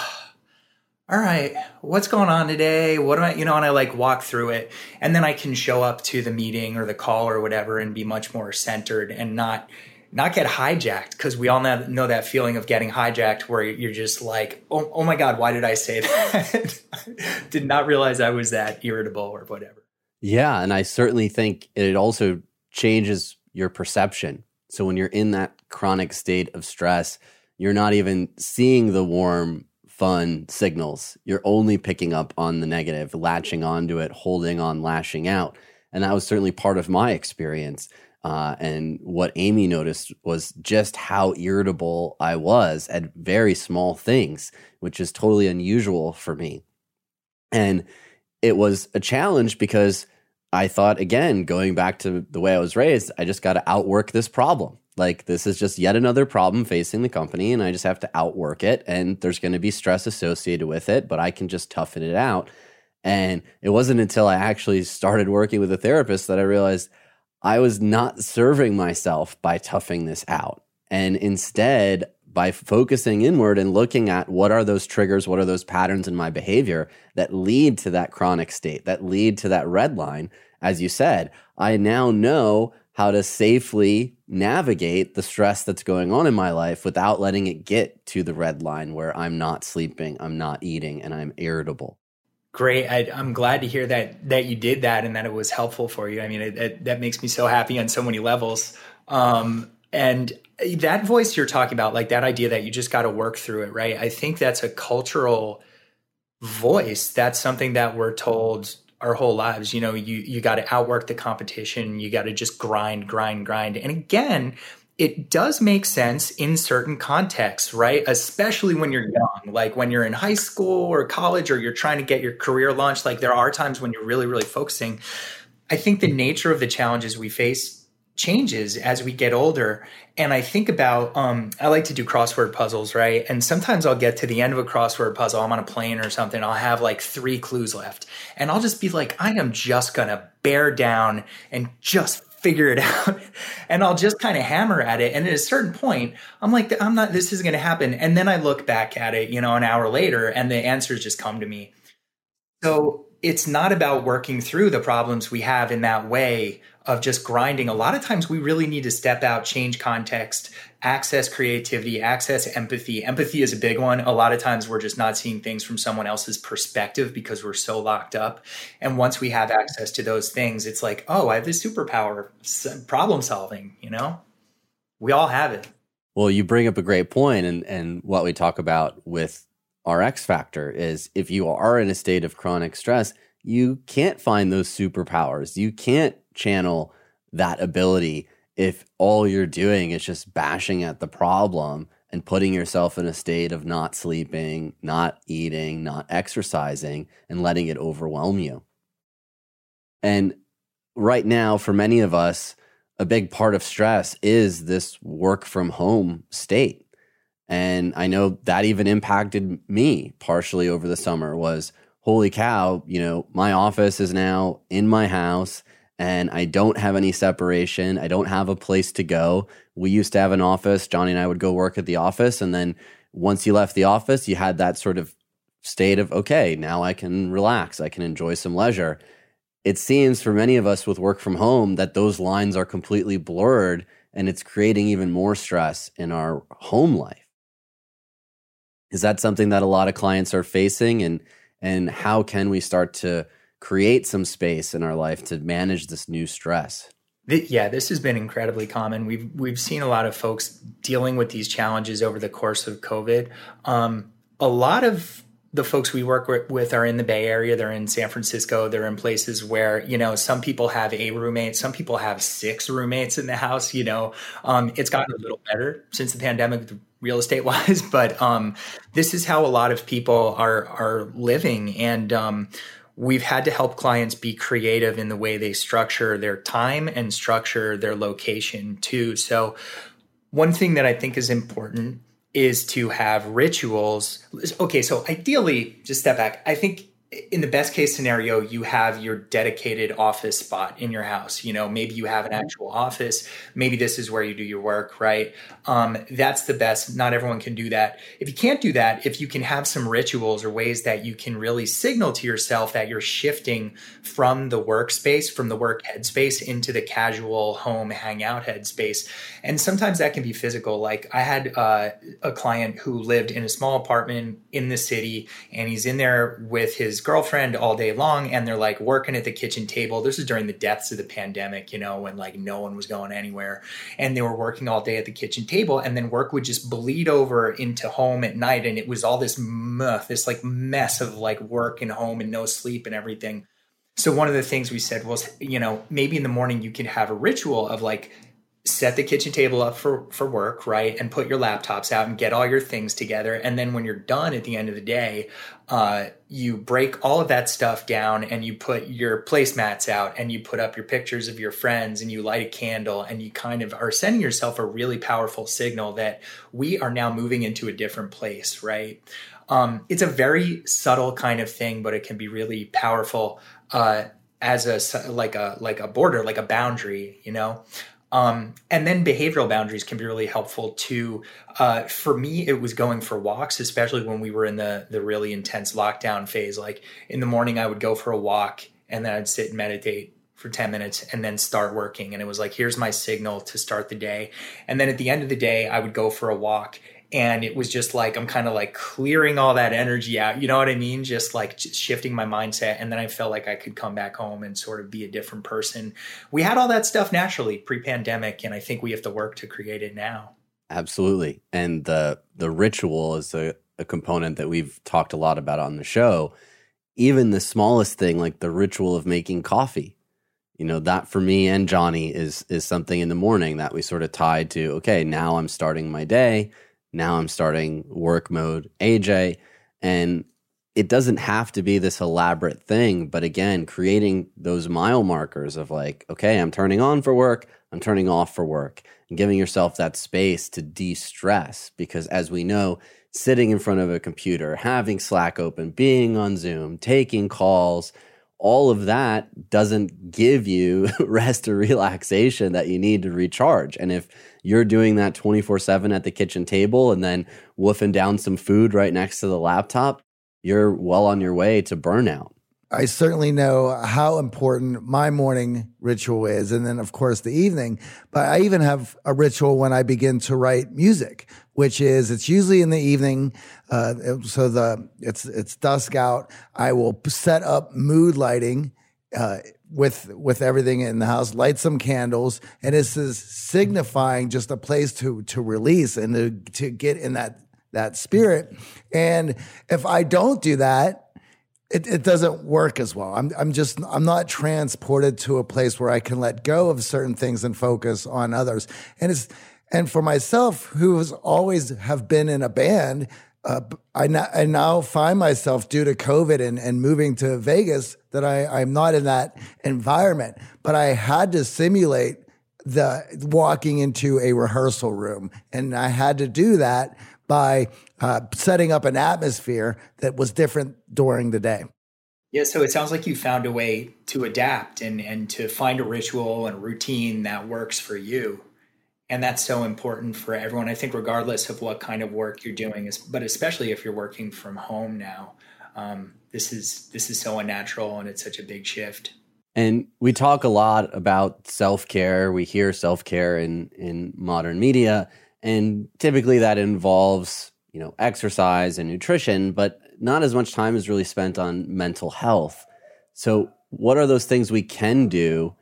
all right, what's going on today? What am I, you know, and I like walk through it, and then I can show up to the meeting or the call or whatever and be much more centered and not, not get hijacked. Because we all know, know that feeling of getting hijacked where you're just like, oh, oh my God, why did I say that? Did not realize I was that irritable or whatever. Yeah. And I certainly think it also changes your perception. So when you're in that chronic state of stress, you're not even seeing the warm, fun signals. You're only picking up on the negative, latching onto it, holding on, lashing out. And that was certainly part of my experience. Uh, and what Amy noticed was just how irritable I was at very small things, which is totally unusual for me. And it was a challenge because I thought, again, going back to the way I was raised, I just got to outwork this problem. Like, this is just yet another problem facing the company, and I just have to outwork it. And there's going to be stress associated with it, but I can just toughen it out. And it wasn't until I actually started working with a therapist that I realized I was not serving myself by toughing this out. And instead, by focusing inward and looking at what are those triggers, what are those patterns in my behavior that lead to that chronic state, that lead to that red line, as you said, I now know how to safely navigate the stress that's going on in my life without letting it get to the red line where I'm not sleeping, I'm not eating, and I'm irritable. Great. I, I'm glad to hear that that you did that and that it was helpful for you. I mean, it, it, that makes me so happy on so many levels. Um, and that voice you're talking about, like that idea that you just got to work through it, right? I think that's a cultural voice. That's something that we're told our whole lives. You know, you you got to outwork the competition. You got to just grind, grind, grind. And again, it does make sense in certain contexts, right? Especially when you're young, like when you're in high school or college, or you're trying to get your career launched. Like, there are times when you're really, really focusing. I think the nature of the challenges we face changes as we get older. And I think about, um, I like to do crossword puzzles, right? And sometimes I'll get to the end of a crossword puzzle. I'm on a plane or something. I'll have like three clues left. And I'll just be like, I am just going to bear down and just figure it out. And I'll just kind of hammer at it. And at a certain point, I'm like, I'm not, this is going to happen. And then I look back at it, you know, an hour later, and the answers just come to me. So it's not about working through the problems we have in that way of just grinding. A lot of times we really need to step out, change context, access creativity, access empathy. Empathy is a big one. A lot of times we're just not seeing things from someone else's perspective because we're so locked up. And once we have access to those things, it's like, oh, I have this superpower, problem solving, you know? We all have it. Well, you bring up a great point, and and what we talk about with our X factor is if you are in a state of chronic stress, you can't find those superpowers. You can't channel that ability if all you're doing is just bashing at the problem and putting yourself in a state of not sleeping, not eating, not exercising, and letting it overwhelm you. And right now, for many of us, a big part of stress is this work from home state. And I know that even impacted me partially over the summer. Was, holy cow, you know, my office is now in my house and I don't have any separation. I don't have a place to go. We used to have an office. Johnny and I would go work at the office. And then once you left the office, you had that sort of state of, okay, now I can relax. I can enjoy some leisure. It seems for many of us with work from home that those lines are completely blurred, and it's creating even more stress in our home life. Is that something that a lot of clients are facing? And and how can we start to create some space in our life to manage this new stress? Yeah, this has been incredibly common. We've we've seen a lot of folks dealing with these challenges over the course of COVID. Um, a lot of the folks we work with are in the Bay Area. They're in San Francisco. They're in places where, you know, some people have a roommate. Some people have six roommates in the house. You know, um, it's gotten a little better since the pandemic, real estate wise, but um, this is how a lot of people are are living. And um, we've had to help clients be creative in the way they structure their time and structure their location too. So one thing that I think is important is to have rituals. Okay, so ideally, just step back. I think in the best case scenario, you have your dedicated office spot in your house. You know, maybe you have an actual office. Maybe this is where you do your work, right? Um, that's the best. Not everyone can do that. If you can't do that, if you can have some rituals or ways that you can really signal to yourself that you're shifting from the workspace, from the work headspace into the casual home hangout headspace. And sometimes that can be physical. Like I had uh, a client who lived in a small apartment in the city, and he's in there with his girlfriend all day long, and they're like working at the kitchen table. This is during the depths of the pandemic, you know, when like no one was going anywhere, and they were working all day at the kitchen table, and then work would just bleed over into home at night. And it was all this muh, this like mess of like work and home and no sleep and everything. So one of the things we said was, you know, maybe in the morning you can have a ritual of like, set the kitchen table up for, for work, right? And put your laptops out and get all your things together. And then when you're done at the end of the day, uh, you break all of that stuff down and you put your placemats out and you put up your pictures of your friends and you light a candle and you kind of are sending yourself a really powerful signal that we are now moving into a different place, right? Um, it's a very subtle kind of thing, but it can be really powerful uh, as a, like a, like a border, like a boundary, you know? Um, and then behavioral boundaries can be really helpful too. Uh, for me, it was going for walks, especially when we were in the the really intense lockdown phase. Like in the morning, I would go for a walk and then I'd sit and meditate for ten minutes and then start working. And it was like, here's my signal to start the day. And then at the end of the day, I would go for a walk. And it was just like, I'm kind of like clearing all that energy out. You know what I mean? Just like just shifting my mindset. And then I felt like I could come back home and sort of be a different person. We had all that stuff naturally pre-pandemic. And I think we have to work to create it now. Absolutely. And the the ritual is a, a component that we've talked a lot about on the show. Even the smallest thing, like the ritual of making coffee. You know, that for me and Johnny is is something in the morning that we sort of tied to, okay, now I'm starting my day. Now I'm starting work mode A J, and it doesn't have to be this elaborate thing. But again, creating those mile markers of like, okay, I'm turning on for work, I'm turning off for work, and giving yourself that space to de-stress. Because as we know, sitting in front of a computer, having Slack open, being on Zoom, taking calls, all of that doesn't give you rest or relaxation that you need to recharge. And if you're doing that twenty-four seven at the kitchen table and then woofing down some food right next to the laptop, you're well on your way to burnout. I certainly know how important my morning ritual is. And then, of course, the evening. But I even have a ritual when I begin to write music, which is it's usually in the evening. Uh, so the it's it's dusk out. I will set up mood lighting uh, with with everything in the house, light some candles. And this is signifying just a place to to release and to, to get in that that spirit. And if I don't do that, It, it doesn't work as well. I'm I'm just I'm not transported to a place where I can let go of certain things and focus on others. And it's and for myself, who has always have been in a band, uh, I, now, I now find myself due to COVID and, and moving to Vegas that I, I'm not in that environment. But I had to simulate the walking into a rehearsal room, and I had to do that by uh, setting up an atmosphere that was different during the day. Yeah, so it sounds like you found a way to adapt and, and to find a ritual and a routine that works for you. And that's so important for everyone, I think, regardless of what kind of work you're doing, but especially if you're working from home now. Um, this is this is so unnatural, and it's such a big shift. And we talk a lot about self-care. We hear self-care in, in modern media. And typically that involves, you know, exercise and nutrition, but not as much time is really spent on mental health. So what are those things we can do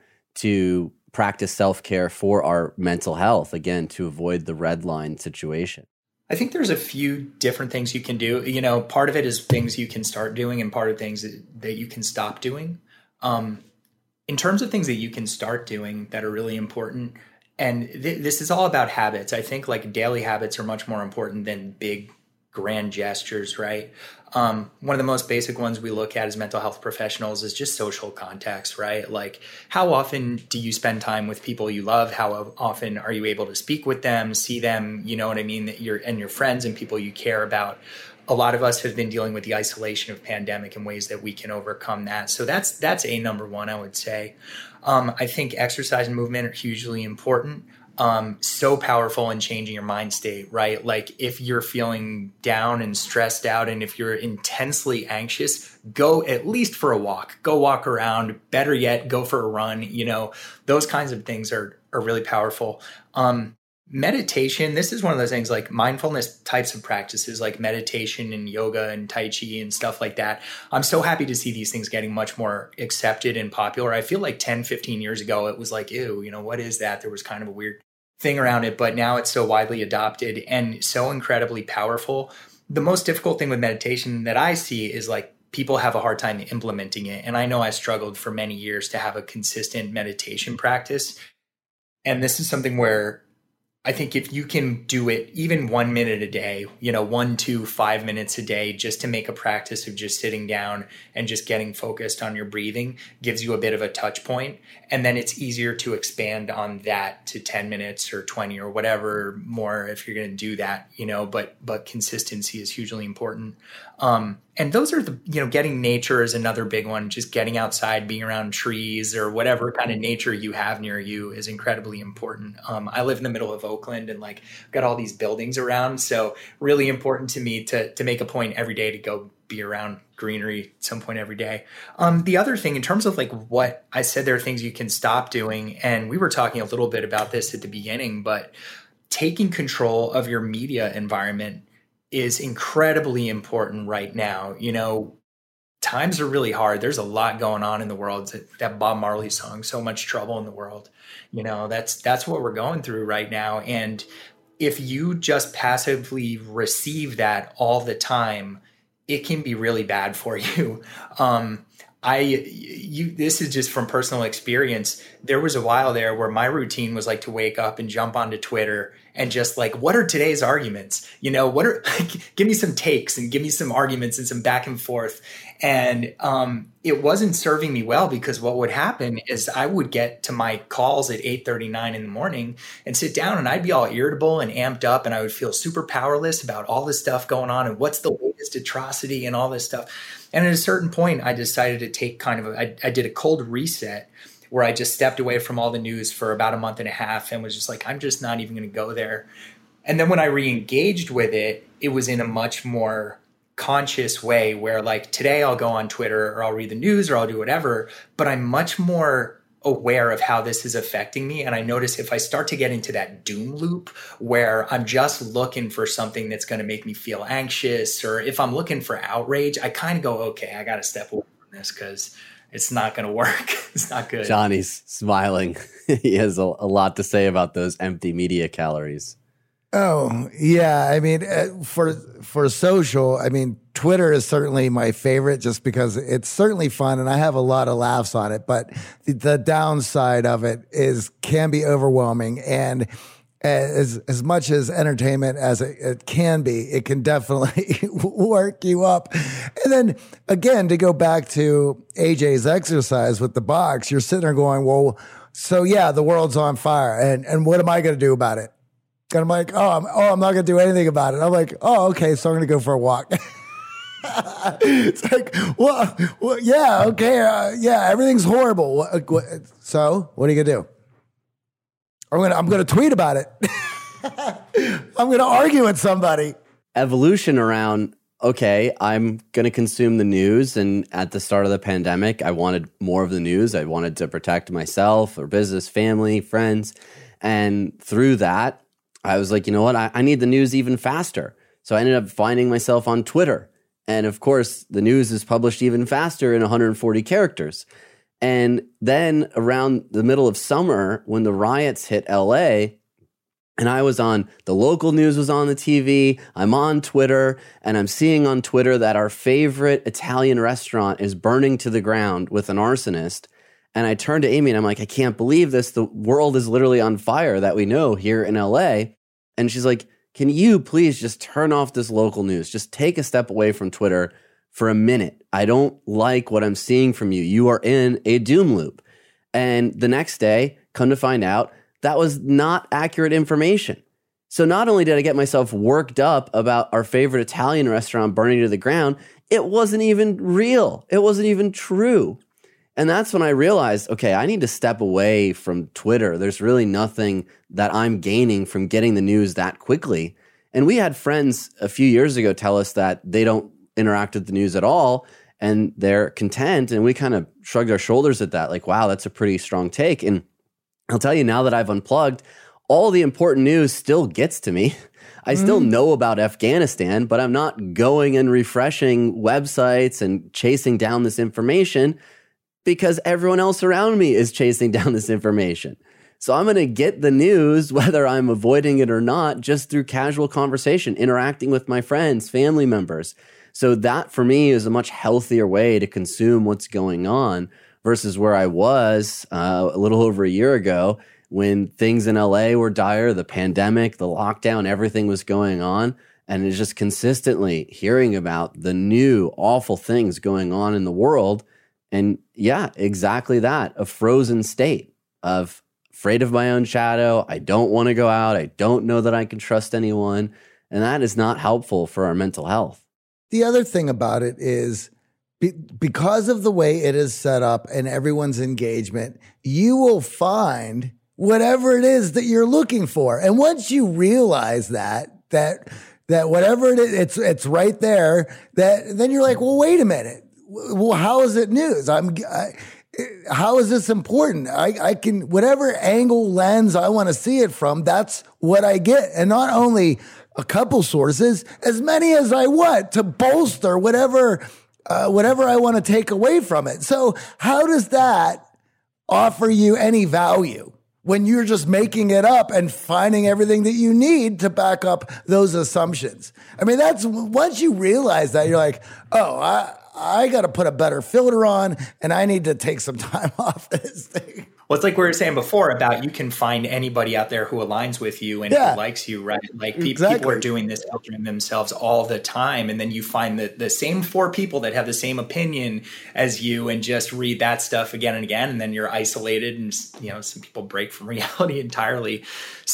to practice self-care for our mental health, again, to avoid the red line situation? I think there's a few different things you can do. You know, part of it is things you can start doing and part of things that, that you can stop doing. Um, in terms of things that you can start doing that are really important, and th- this is all about habits. I think like daily habits are much more important than big, grand gestures, right? Um, one of the most basic ones we look at as mental health professionals is just social contacts, right? Like how often do you spend time with people you love? How often are you able to speak with them, see them, you know what I mean? That you're, and your friends and people you care about. A lot of us have been dealing with the isolation of pandemic and ways that we can overcome that. So that's that's a number one, I would say. Um, I think exercise and movement are hugely important. Um, so powerful in changing your mind state, right? Like if you're feeling down and stressed out and if you're intensely anxious, go at least for a walk, go walk around, better yet, go for a run. You know, those kinds of things are, are really powerful. Um, meditation, this is one of those things like mindfulness types of practices like meditation and yoga and Tai Chi and stuff like that. I'm so happy to see these things getting much more accepted and popular. I feel like ten, fifteen years ago, it was like, ew, you know, what is that? There was kind of a weird thing around it, but now it's so widely adopted and so incredibly powerful. The most difficult thing with meditation that I see is like people have a hard time implementing it. And I know I struggled for many years to have a consistent meditation practice. And this is something where I think if you can do it even one minute a day, you know, one, two, five minutes a day, just to make a practice of just sitting down and just getting focused on your breathing, gives you a bit of a touch point. And then it's easier to expand on that to ten minutes or twenty or whatever more if you're going to do that, you know, but, but consistency is hugely important. Um, and those are the, you know, getting nature is another big one. Just getting outside, being around trees or whatever kind of nature you have near you is incredibly important. Um, I live in the middle of Oakland and like got all these buildings around. So really important to me to, to make a point every day to go be around greenery at some point every day. Um, the other thing in terms of like what I said, there are things you can stop doing. And we were talking a little bit about this at the beginning, but taking control of your media environment is incredibly important right now. You know, times are really hard. There's a lot going on in the world. That Bob Marley song, So Much Trouble in the World. You know, that's that's what we're going through right now. And if you just passively receive that all the time, it can be really bad for you. Um, I, you, this is just from personal experience. There was a while there where my routine was like to wake up and jump onto Twitter and just like, what are today's arguments? You know, what are, give me some takes and give me some arguments and some back and forth. And um, it wasn't serving me well, because what would happen is I would get to my calls at eight thirty-nine in the morning and sit down and I'd be all irritable and amped up and I would feel super powerless about all this stuff going on and what's the latest atrocity and all this stuff. And at a certain point, I decided to take kind of a, I, I did a cold reset where I just stepped away from all the news for about a month and a half and was just like, I'm just not even going to go there. And then when I re-engaged with it, it was in a much more conscious way where like today I'll go on Twitter or I'll read the news or I'll do whatever, but I'm much more aware of how this is affecting me. And I notice if I start to get into that doom loop where I'm just looking for something that's going to make me feel anxious, or if I'm looking for outrage, I kind of go, okay, I got to step away from this because it's not going to work. It's not good. Johnny's smiling. He has a, a lot to say about those empty media calories. Oh, yeah. I mean, uh, for for social, I mean, Twitter is certainly my favorite just because it's certainly fun and I have a lot of laughs on it. But the, the downside of it is can be overwhelming. And as as much as entertainment as it, it can be, it can definitely work you up. And then again, to go back to A J's exercise with the box, you're sitting there going, well, so yeah, the world's on fire. And, and what am I going to do about it? And I'm like, oh, I'm, oh, I'm not going to do anything about it. I'm like, oh, okay, so I'm going to go for a walk. It's like, well, well yeah, okay, uh, yeah, everything's horrible. What, what, so what are you going to do? I'm going to I'm going to tweet about it. I'm going to argue with somebody. Evolution around, okay, I'm going to consume the news. And at the start of the pandemic, I wanted more of the news. I wanted to protect myself or business, family, friends. And through that, I was like, you know what? I, I need the news even faster. So I ended up finding myself on Twitter. And of course, the news is published even faster in one hundred forty characters. And then around the middle of summer, when the riots hit L A, and I was on, the local news was on the T V, I'm on Twitter, and I'm seeing on Twitter that our favorite Italian restaurant is burning to the ground with an arsonist. And I turned to Amy and I'm like, I can't believe this. The world is literally on fire that we know here in L A. And she's like, can you please just turn off this local news? Just take a step away from Twitter for a minute. I don't like what I'm seeing from you. You are in a doom loop. And the next day, come to find out, that was not accurate information. So not only did I get myself worked up about our favorite Italian restaurant burning to the ground, it wasn't even real. It wasn't even true. And that's when I realized, okay, I need to step away from Twitter. There's really nothing that I'm gaining from getting the news that quickly. And we had friends a few years ago tell us that they don't interact with the news at all and they're content. And we kind of shrugged our shoulders at that, like, wow, that's a pretty strong take. And I'll tell you, now that I've unplugged, all the important news still gets to me. I still mm. know about Afghanistan, but I'm not going and refreshing websites and chasing down this information because everyone else around me is chasing down this information. So I'm going to get the news, whether I'm avoiding it or not, just through casual conversation, interacting with my friends, family members. So that for me is a much healthier way to consume what's going on versus where I was uh, a little over a year ago when things in L A were dire, the pandemic, the lockdown, everything was going on. And it's just consistently hearing about the new awful things going on in the world. And yeah, exactly that, a frozen state of afraid of my own shadow. I don't want to go out. I don't know that I can trust anyone. And that is not helpful for our mental health. The other thing about it is be, because of the way it is set up and everyone's engagement, you will find whatever it is that you're looking for. And once you realize that, that, that whatever it is, it's, it's right there, that then you're like, well, wait a minute. Well, how is it news? I'm, I, how is this important? I, I can, whatever angle lens I want to see it from, that's what I get. And not only a couple sources, as many as I want to bolster whatever, uh, whatever I want to take away from it. So how does that offer you any value when you're just making it up and finding everything that you need to back up those assumptions? I mean, that's once you realize that, you're like, oh, I, I got to put a better filter on and I need to take some time off this thing. Well, it's like we were saying before about you can find anybody out there who aligns with you and yeah. who likes you, right? Like pe- exactly. people are doing this filtering themselves all the time. And then you find the, the same four people that have the same opinion as you and just read that stuff again and again. And then you're isolated and, you know, some people break from reality entirely.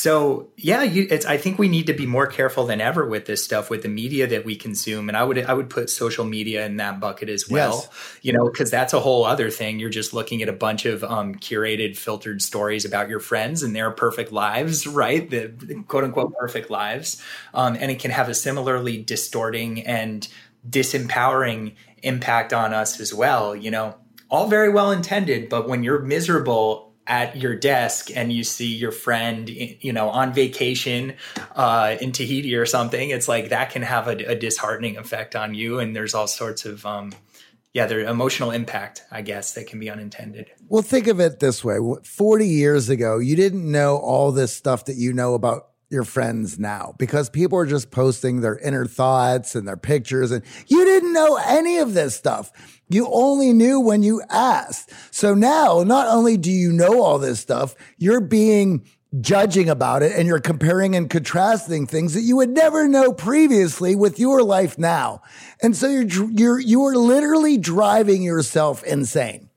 So yeah, you, it's, I think we need to be more careful than ever with this stuff, with the media that we consume. And I would, I would put social media in that bucket as well, yes. you know, because that's a whole other thing. You're just looking at a bunch of um, curated, filtered stories about your friends and their perfect lives, right? The, the quote unquote perfect lives. Um, and it can have a similarly distorting and disempowering impact on us as well. You know, all very well intended, but when you're miserable at your desk and you see your friend, you know, on vacation uh, in Tahiti or something, it's like that can have a, a disheartening effect on you. And there's all sorts of, um, yeah, there's emotional impact, I guess, that can be unintended. Well, think of it this way. forty years ago, you didn't know all this stuff that you know about your friends now because people are just posting their inner thoughts and their pictures, and you didn't know any of this stuff. You only knew when you asked. So now, not only do you know all this stuff, you're being judging about it and you're comparing and contrasting things that you would never know previously with your life now. And so you're, you're, you are literally driving yourself insane.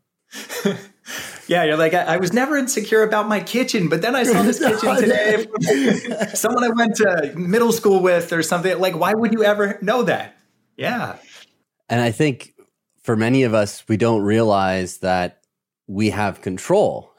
Yeah, you're like, I, I was never insecure about my kitchen, but then I saw this kitchen today from someone I went to middle school with or something. Like, why would you ever know that? Yeah. And I think for many of us, we don't realize that we have control.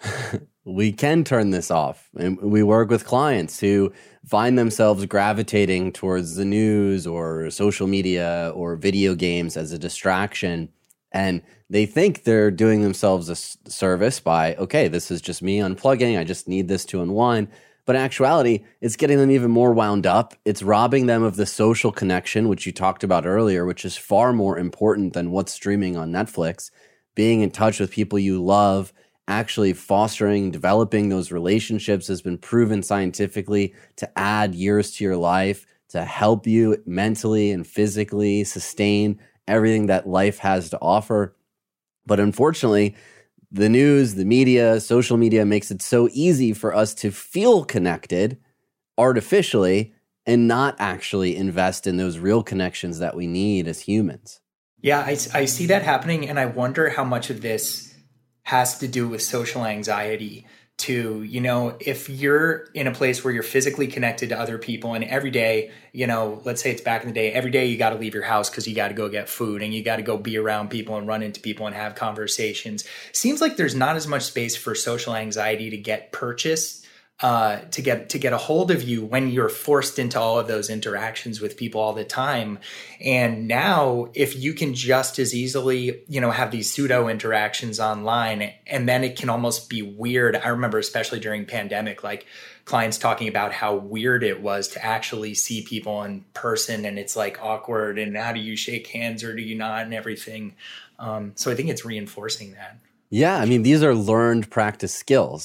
We can turn this off. And we work with clients who find themselves gravitating towards the news or social media or video games as a distraction. And they think they're doing themselves a service by, okay, this is just me unplugging. I just need this to unwind. But in actuality, it's getting them even more wound up. It's robbing them of the social connection, which you talked about earlier, which is far more important than what's streaming on Netflix. Being in touch with people you love, actually fostering, developing those relationships has been proven scientifically to add years to your life, to help you mentally and physically sustain everything that life has to offer. But unfortunately, the news, the media, social media makes it so easy for us to feel connected artificially and not actually invest in those real connections that we need as humans. Yeah, I, I see that happening. And I wonder how much of this has to do with social anxiety too. You know, if you're in a place where you're physically connected to other people and every day, you know, let's say it's back in the day, every day you got to leave your house because you got to go get food and you got to go be around people and run into people and have conversations. Seems like there's not as much space for social anxiety to get purchased, uh, to get to get a hold of you when you're forced into all of those interactions with people all the time. And now if you can just as easily, you know, have these pseudo interactions online, and then it can almost be weird. I remember, especially during pandemic, like clients talking about how weird it was to actually see people in person. And it's like awkward. And how do you shake hands or do you not and everything? Um, so I think it's reinforcing that. Yeah. I mean, these are learned practice skills.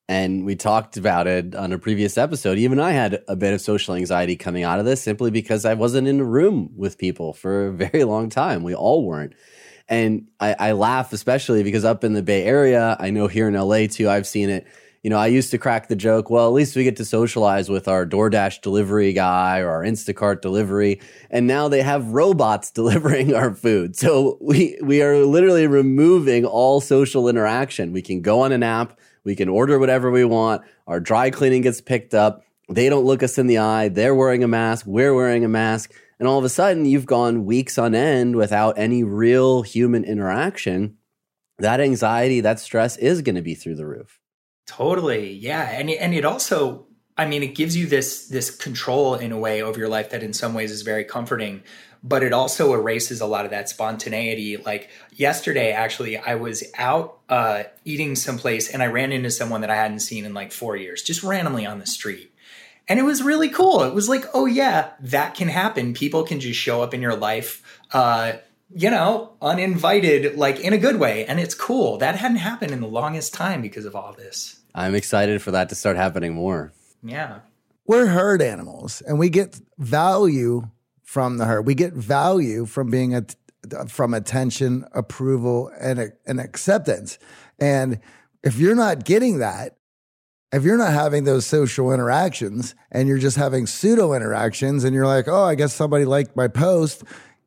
And we talked about it on a previous episode. Even I had a bit of social anxiety coming out of this simply because I wasn't in a room with people for a very long time. We all weren't. And I, I laugh, especially because up in the Bay Area, I know here in L A too, I've seen it. You know, I used to crack the joke, well, at least we get to socialize with our DoorDash delivery guy or our Instacart delivery. And now they have robots delivering our food. So we, we are literally removing all social interaction. We can go on an app. We can order whatever we want. Our dry cleaning gets picked up. They don't look us in the eye. They're wearing a mask. We're wearing a mask. And all of a sudden, you've gone weeks on end without any real human interaction. That anxiety, that stress is going to be through the roof. Totally. Yeah. And, and it also, I mean, it gives you this, this control in a way over your life that in some ways is very comforting, but it also erases a lot of that spontaneity. Like yesterday, actually, I was out uh, eating someplace and I ran into someone that I hadn't seen in like four years, just randomly on the street. And it was really cool. It was like, oh yeah, that can happen. People can just show up in your life, uh, you know, uninvited, like in a good way. And it's cool. That hadn't happened in the longest time because of all this. I'm excited for that to start happening more. Yeah. We're herd animals and we get value from the herd. We get value from being a, from attention, approval, and, and acceptance. And if you're not getting that, if you're not having those social interactions and you're just having pseudo interactions and you're like, oh, I guess somebody liked my post.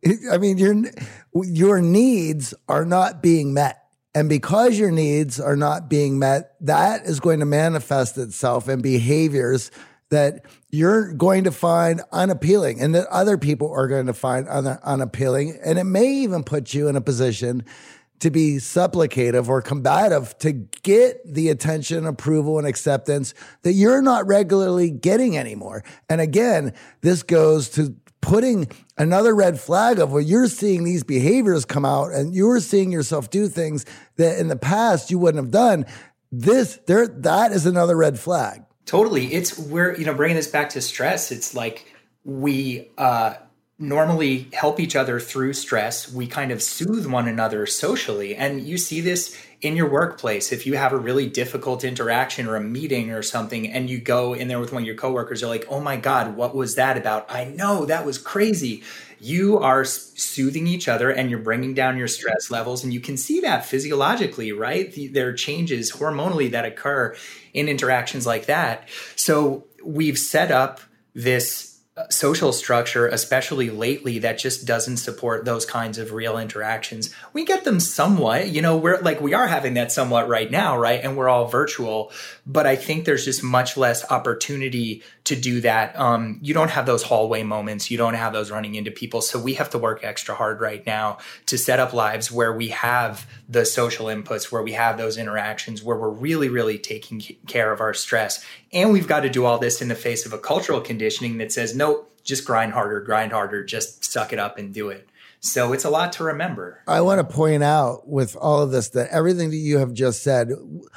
I mean, your, your needs are not being met. And because your needs are not being met, that is going to manifest itself in behaviors that you're going to find unappealing and that other people are going to find un- unappealing. And it may even put you in a position to be supplicative or combative to get the attention, approval, and acceptance that you're not regularly getting anymore. And again, this goes to putting another red flag of where you're seeing these behaviors come out and you're seeing yourself do things that in the past you wouldn't have done. This, there, that is another red flag. Totally. It's, we're, you know, bringing this back to stress. It's like we, uh, normally help each other through stress. We kind of soothe one another socially. And you see this in your workplace. If you have a really difficult interaction or a meeting or something, and you go in there with one of your coworkers, you're like, oh my God, what was that about? I know, that was crazy. You are soothing each other and you're bringing down your stress levels. And you can see that physiologically, right? The, there are changes hormonally that occur in interactions like that. So we've set up this social structure, especially lately, that just doesn't support those kinds of real interactions. We get them somewhat, you know, we're like, we are having that somewhat right now, right? And we're all virtual, but I think there's just much less opportunity to do that. Um, you don't have those hallway moments. You don't have those running into people. So we have to work extra hard right now to set up lives where we have the social inputs, where we have those interactions, where we're really, really taking care of our stress. And we've got to do all this in the face of a cultural conditioning that says, nope, just grind harder, grind harder, just suck it up and do it. So it's a lot to remember. I want to point out with all of this that everything that you have just said,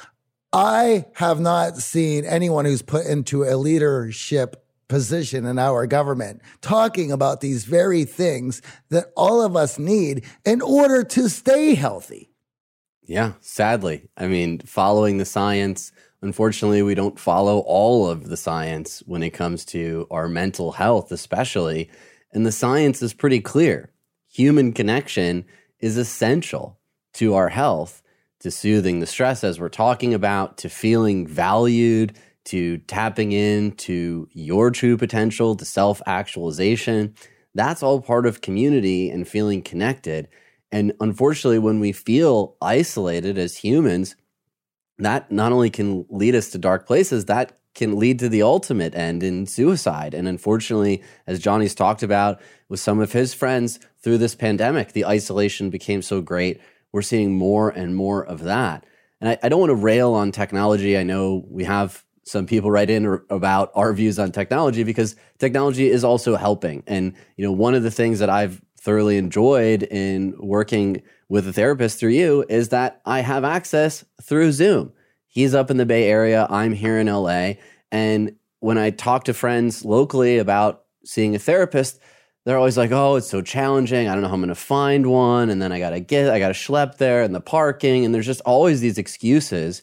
I have not seen anyone who's put into a leadership position in our government talking about these very things that all of us need in order to stay healthy. Yeah, sadly. I mean, following the science, unfortunately, we don't follow all of the science when it comes to our mental health, especially. And the science is pretty clear. Human connection is essential to our health, to soothing the stress as we're talking about, to feeling valued, to tapping into your true potential, to self-actualization. That's all part of community and feeling connected. And unfortunately, when we feel isolated as humans, that not only can lead us to dark places, that can lead to the ultimate end in suicide. And unfortunately, as Johnny's talked about with some of his friends through this pandemic, the isolation became so great. We're seeing more and more of that. And I, I don't want to rail on technology. I know we have some people write in about our views on technology because technology is also helping. And, you know, one of the things that I've thoroughly enjoyed in working with a therapist through you is that I have access through Zoom. He's up in the Bay Area. I'm here in L A. And when I talk to friends locally about seeing a therapist, they're always like, oh, it's so challenging. I don't know how I'm going to find one. And then I got to get, I got to schlep there and the parking. And there's just always these excuses.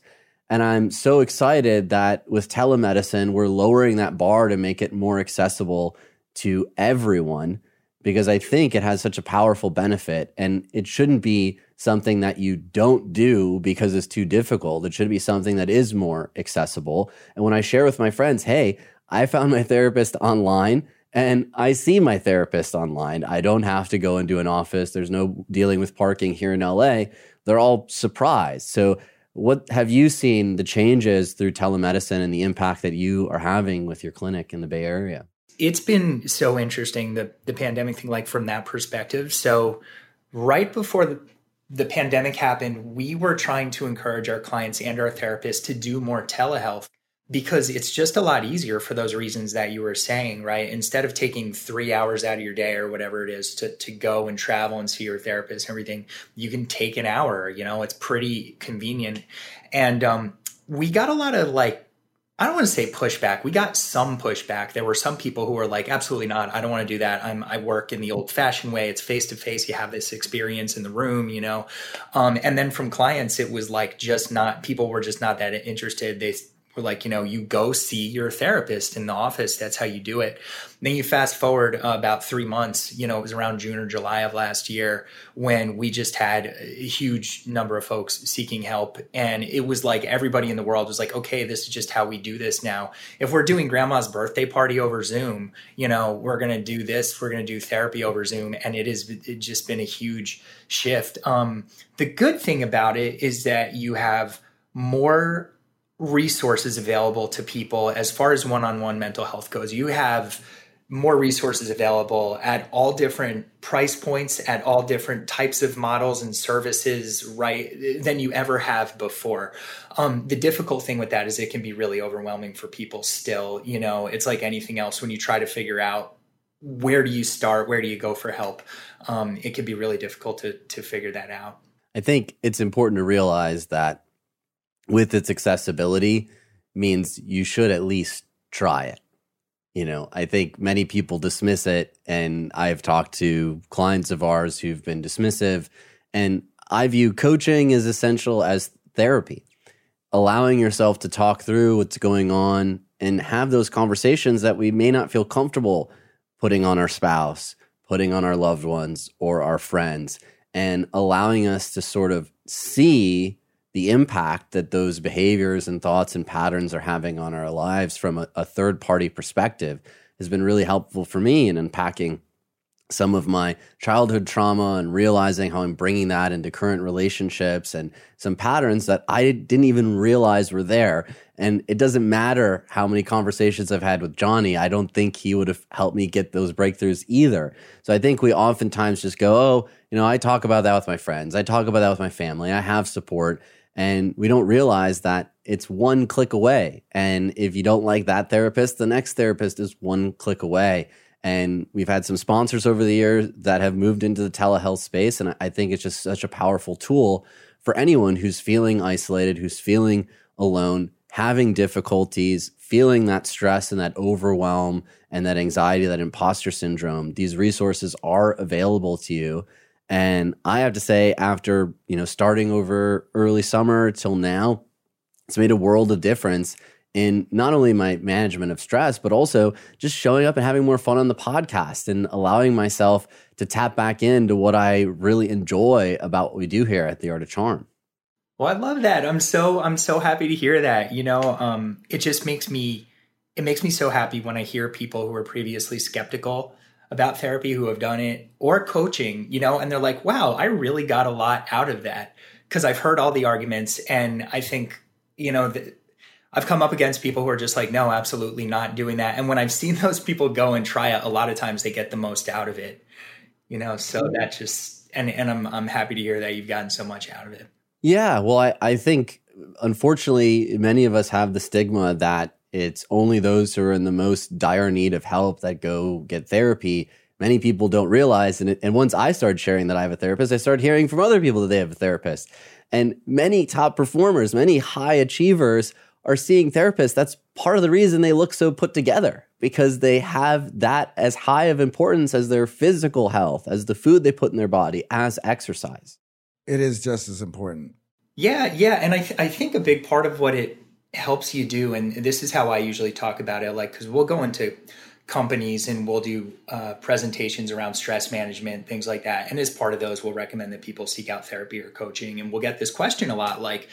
And I'm so excited that with telemedicine, we're lowering that bar to make it more accessible to everyone, because I think it has such a powerful benefit, and it shouldn't be something that you don't do because it's too difficult. It should be something that is more accessible. And when I share with my friends, hey, I found my therapist online and I see my therapist online. I don't have to go into an office. There's no dealing with parking here in L A. They're all surprised. So what have you seen the changes through telemedicine and the impact that you are having with your clinic in the Bay Area? It's been so interesting, the the pandemic thing, like from that perspective. So right before the, the pandemic happened, we were trying to encourage our clients and our therapists to do more telehealth, because it's just a lot easier for those reasons that you were saying, right? Instead of taking three hours out of your day or whatever it is to, to go and travel and see your therapist and everything, you can take an hour, you know, it's pretty convenient. And um, we got a lot of like, I don't want to say pushback. We got some pushback. There were some people who were like, absolutely not. I don't want to do that. I'm, I work in the old fashioned way. It's face to face. You have this experience in the room, you know? Um, and then from clients, it was like, just not, people were just not that interested. They were like, you know, you go see your therapist in the office. That's how you do it. Then you fast forward uh, about three months, you know, it was around June or July of last year when we just had a huge number of folks seeking help. And it was like everybody in the world was like, okay, this is just how we do this now. If we're doing grandma's birthday party over Zoom, you know, we're going to do this, we're going to do therapy over Zoom. And it is it's just been a huge shift. Um, the good thing about it is that you have more resources available to people as far as one-on-one mental health goes. You have more resources available at all different price points, at all different types of models and services, right, than you ever have before. Um, the difficult thing with that is it can be really overwhelming for people still. You know, it's like anything else when you try to figure out where do you start, where do you go for help? Um, it can be really difficult to to figure that out. I think it's important to realize that with its accessibility means you should at least try it. You know, I think many people dismiss it, and I've talked to clients of ours who've been dismissive, and I view coaching as essential as therapy, allowing yourself to talk through what's going on and have those conversations that we may not feel comfortable putting on our spouse, putting on our loved ones or our friends, and allowing us to sort of see the impact that those behaviors and thoughts and patterns are having on our lives from a, a third-party perspective has been really helpful for me in unpacking some of my childhood trauma and realizing how I'm bringing that into current relationships and some patterns that I didn't even realize were there. And it doesn't matter how many conversations I've had with Johnny, I don't think he would have helped me get those breakthroughs either. So I think we oftentimes just go, oh, you know, I talk about that with my friends. I talk about that with my family. I have support. And we don't realize that it's one click away. And if you don't like that therapist, the next therapist is one click away. And we've had some sponsors over the years that have moved into the telehealth space. And I think it's just such a powerful tool for anyone who's feeling isolated, who's feeling alone, having difficulties, feeling that stress and that overwhelm and that anxiety, that imposter syndrome. These resources are available to you. And I have to say, after, you know, starting over early summer till now, it's made a world of difference in not only my management of stress, but also just showing up and having more fun on the podcast and allowing myself to tap back into what I really enjoy about what we do here at The Art of Charm. Well, I love that. I'm so I'm so happy to hear that. You know, um, it just makes me it makes me so happy when I hear people who were previously skeptical about therapy, who have done it, or coaching, you know, and they're like, wow, I really got a lot out of that because I've heard all the arguments. And I think, you know, the, I've come up against people who are just like, no, absolutely not doing that. And when I've seen those people go and try it, a lot of times they get the most out of it, you know, so that just, and, and I'm, I'm happy to hear that you've gotten so much out of it. Yeah. Well, I, I think, unfortunately, many of us have the stigma that it's only those who are in the most dire need of help that go get therapy. Many people don't realize. And, it, and once I started sharing that I have a therapist, I started hearing from other people that they have a therapist. And many top performers, many high achievers are seeing therapists. That's part of the reason they look so put together, because they have that as high of importance as their physical health, as the food they put in their body, as exercise. It is just as important. Yeah, yeah. And I, th- I think a big part of what it helps you do, and this is how I usually talk about it, like, because we'll go into companies and we'll do uh, presentations around stress management, things like that. And as part of those, we'll recommend that people seek out therapy or coaching. And we'll get this question a lot, like,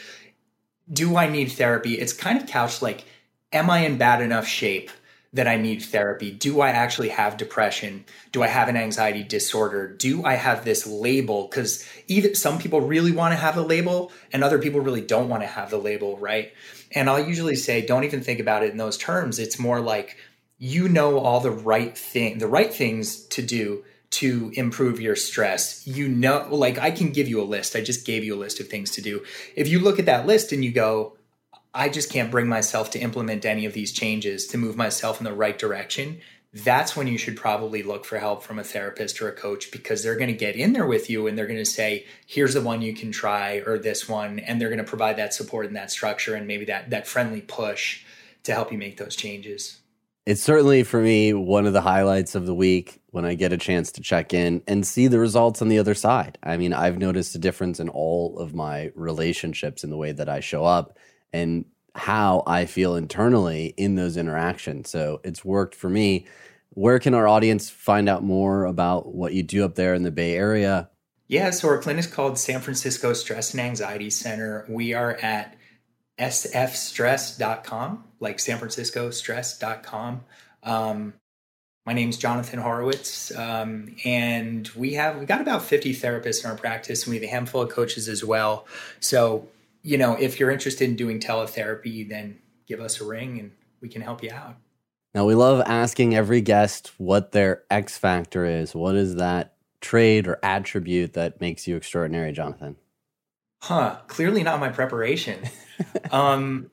do I need therapy? It's kind of couched like, am I in bad enough shape that I need therapy? Do I actually have depression? Do I have an anxiety disorder? Do I have this label? Because either some people really want to have a label and other people really don't want to have the label, right? And I'll usually say, don't even think about it in those terms. It's more like, you know, all the right thing, the right things to do to improve your stress. You know, like I can give you a list. I just gave you a list of things to do. If you look at that list and you go, I just can't bring myself to implement any of these changes to move myself in the right direction, that's when you should probably look for help from a therapist or a coach, because they're going to get in there with you and they're going to say, here's the one you can try, or this one. And they're going to provide that support and that structure and maybe that, that friendly push to help you make those changes. It's certainly, for me, one of the highlights of the week when I get a chance to check in and see the results on the other side. I mean, I've noticed a difference in all of my relationships in the way that I show up and how I feel internally in those interactions. So it's worked for me. Where can our audience find out more about what you do up there in the Bay Area? Yeah, so our clinic is called San Francisco Stress and Anxiety Center. We are at s f stress dot com, like San Francisco stress dot com. Um, my name's Jonathan Horowitz, um, and we have we got about fifty therapists in our practice, and we have a handful of coaches as well. So, you know, if you're interested in doing teletherapy, then give us a ring and we can help you out. Now, we love asking every guest what their X factor is. What is that trait or attribute that makes you extraordinary, Jonathan? Huh, clearly not my preparation. um,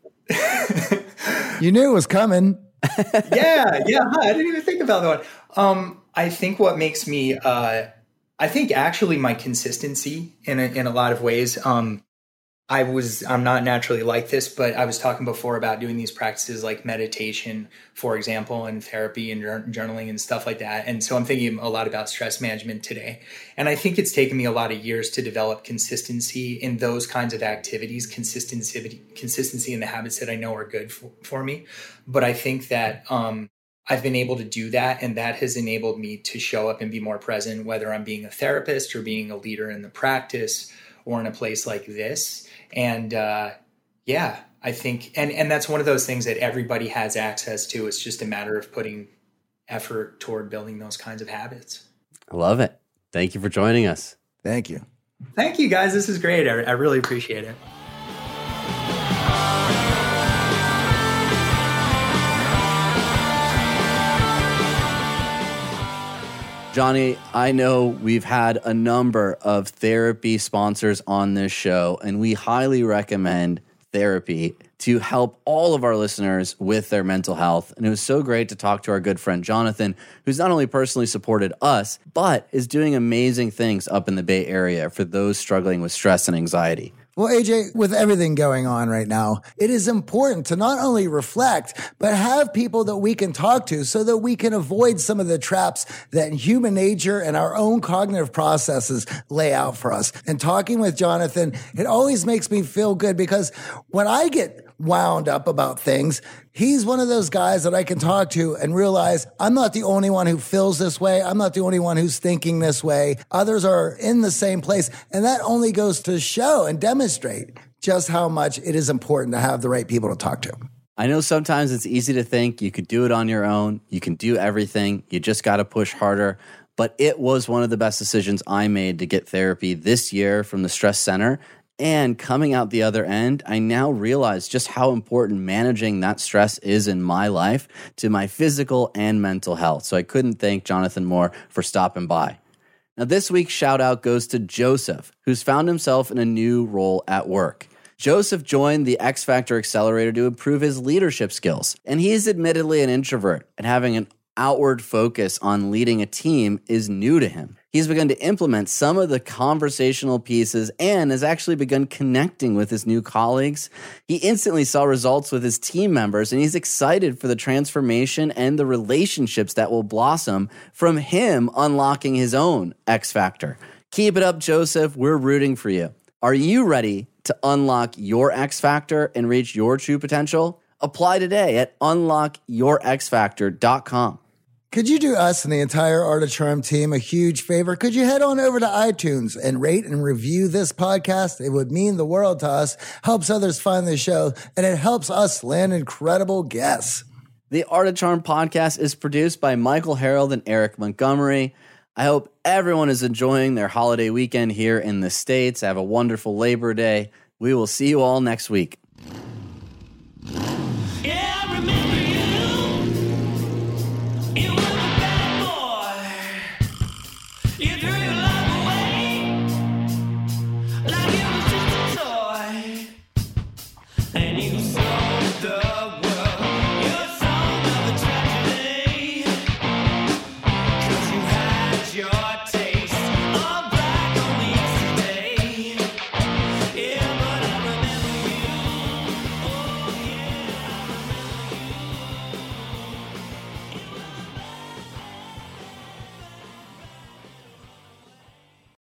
You knew it was coming. yeah, yeah, huh, I didn't even think about that one. Um, I think what makes me, uh, I think actually my consistency in a, in a lot of ways. Um, I was, I'm not naturally like this, but I was talking before about doing these practices like meditation, for example, and therapy and journaling and stuff like that. And so I'm thinking a lot about stress management today. And I think it's taken me a lot of years to develop consistency in those kinds of activities, consistency, consistency in the habits that I know are good for, for me. But I think that, um, I've been able to do that, and that has enabled me to show up and be more present, whether I'm being a therapist or being a leader in the practice or in a place like this. And uh, yeah, I think, and, and that's one of those things that everybody has access to. It's just a matter of putting effort toward building those kinds of habits. I love it. Thank you for joining us. Thank you. Thank you, guys. This is great. I, I really appreciate it. Johnny, I know we've had a number of therapy sponsors on this show, and we highly recommend therapy to help all of our listeners with their mental health. And it was so great to talk to our good friend Jonathan, who's not only personally supported us, but is doing amazing things up in the Bay Area for those struggling with stress and anxiety. Well, A J, with everything going on right now, it is important to not only reflect, but have people that we can talk to so that we can avoid some of the traps that human nature and our own cognitive processes lay out for us. And talking with Jonathan, it always makes me feel good, because when I get wound up about things, he's one of those guys that I can talk to and realize I'm not the only one who feels this way. I'm not the only one who's thinking this way. Others are in the same place. And that only goes to show and demonstrate just how much it is important to have the right people to talk to. I know sometimes it's easy to think you could do it on your own. You can do everything. You just got to push harder. But it was one of the best decisions I made to get therapy this year from the Stress Center. And coming out the other end, I now realize just how important managing that stress is in my life to my physical and mental health. So I couldn't thank Jonathan more for stopping by. Now, this week's shout out goes to Joseph, who's found himself in a new role at work. Joseph joined the X Factor Accelerator to improve his leadership skills. And he is admittedly an introvert, and having an outward focus on leading a team is new to him. He's begun to implement some of the conversational pieces and has actually begun connecting with his new colleagues. He instantly saw results with his team members, and he's excited for the transformation and the relationships that will blossom from him unlocking his own X Factor. Keep it up, Joseph. We're rooting for you. Are you ready to unlock your X Factor and reach your true potential? Apply today at unlock your x factor dot com. Could you do us and the entire Art of Charm team a huge favor? Could you head on over to iTunes and rate and review this podcast? It would mean the world to us, helps others find the show, and it helps us land incredible guests. The Art of Charm podcast is produced by Michael Harold and Eric Montgomery. I hope everyone is enjoying their holiday weekend here in the States. Have a wonderful Labor Day. We will see you all next week.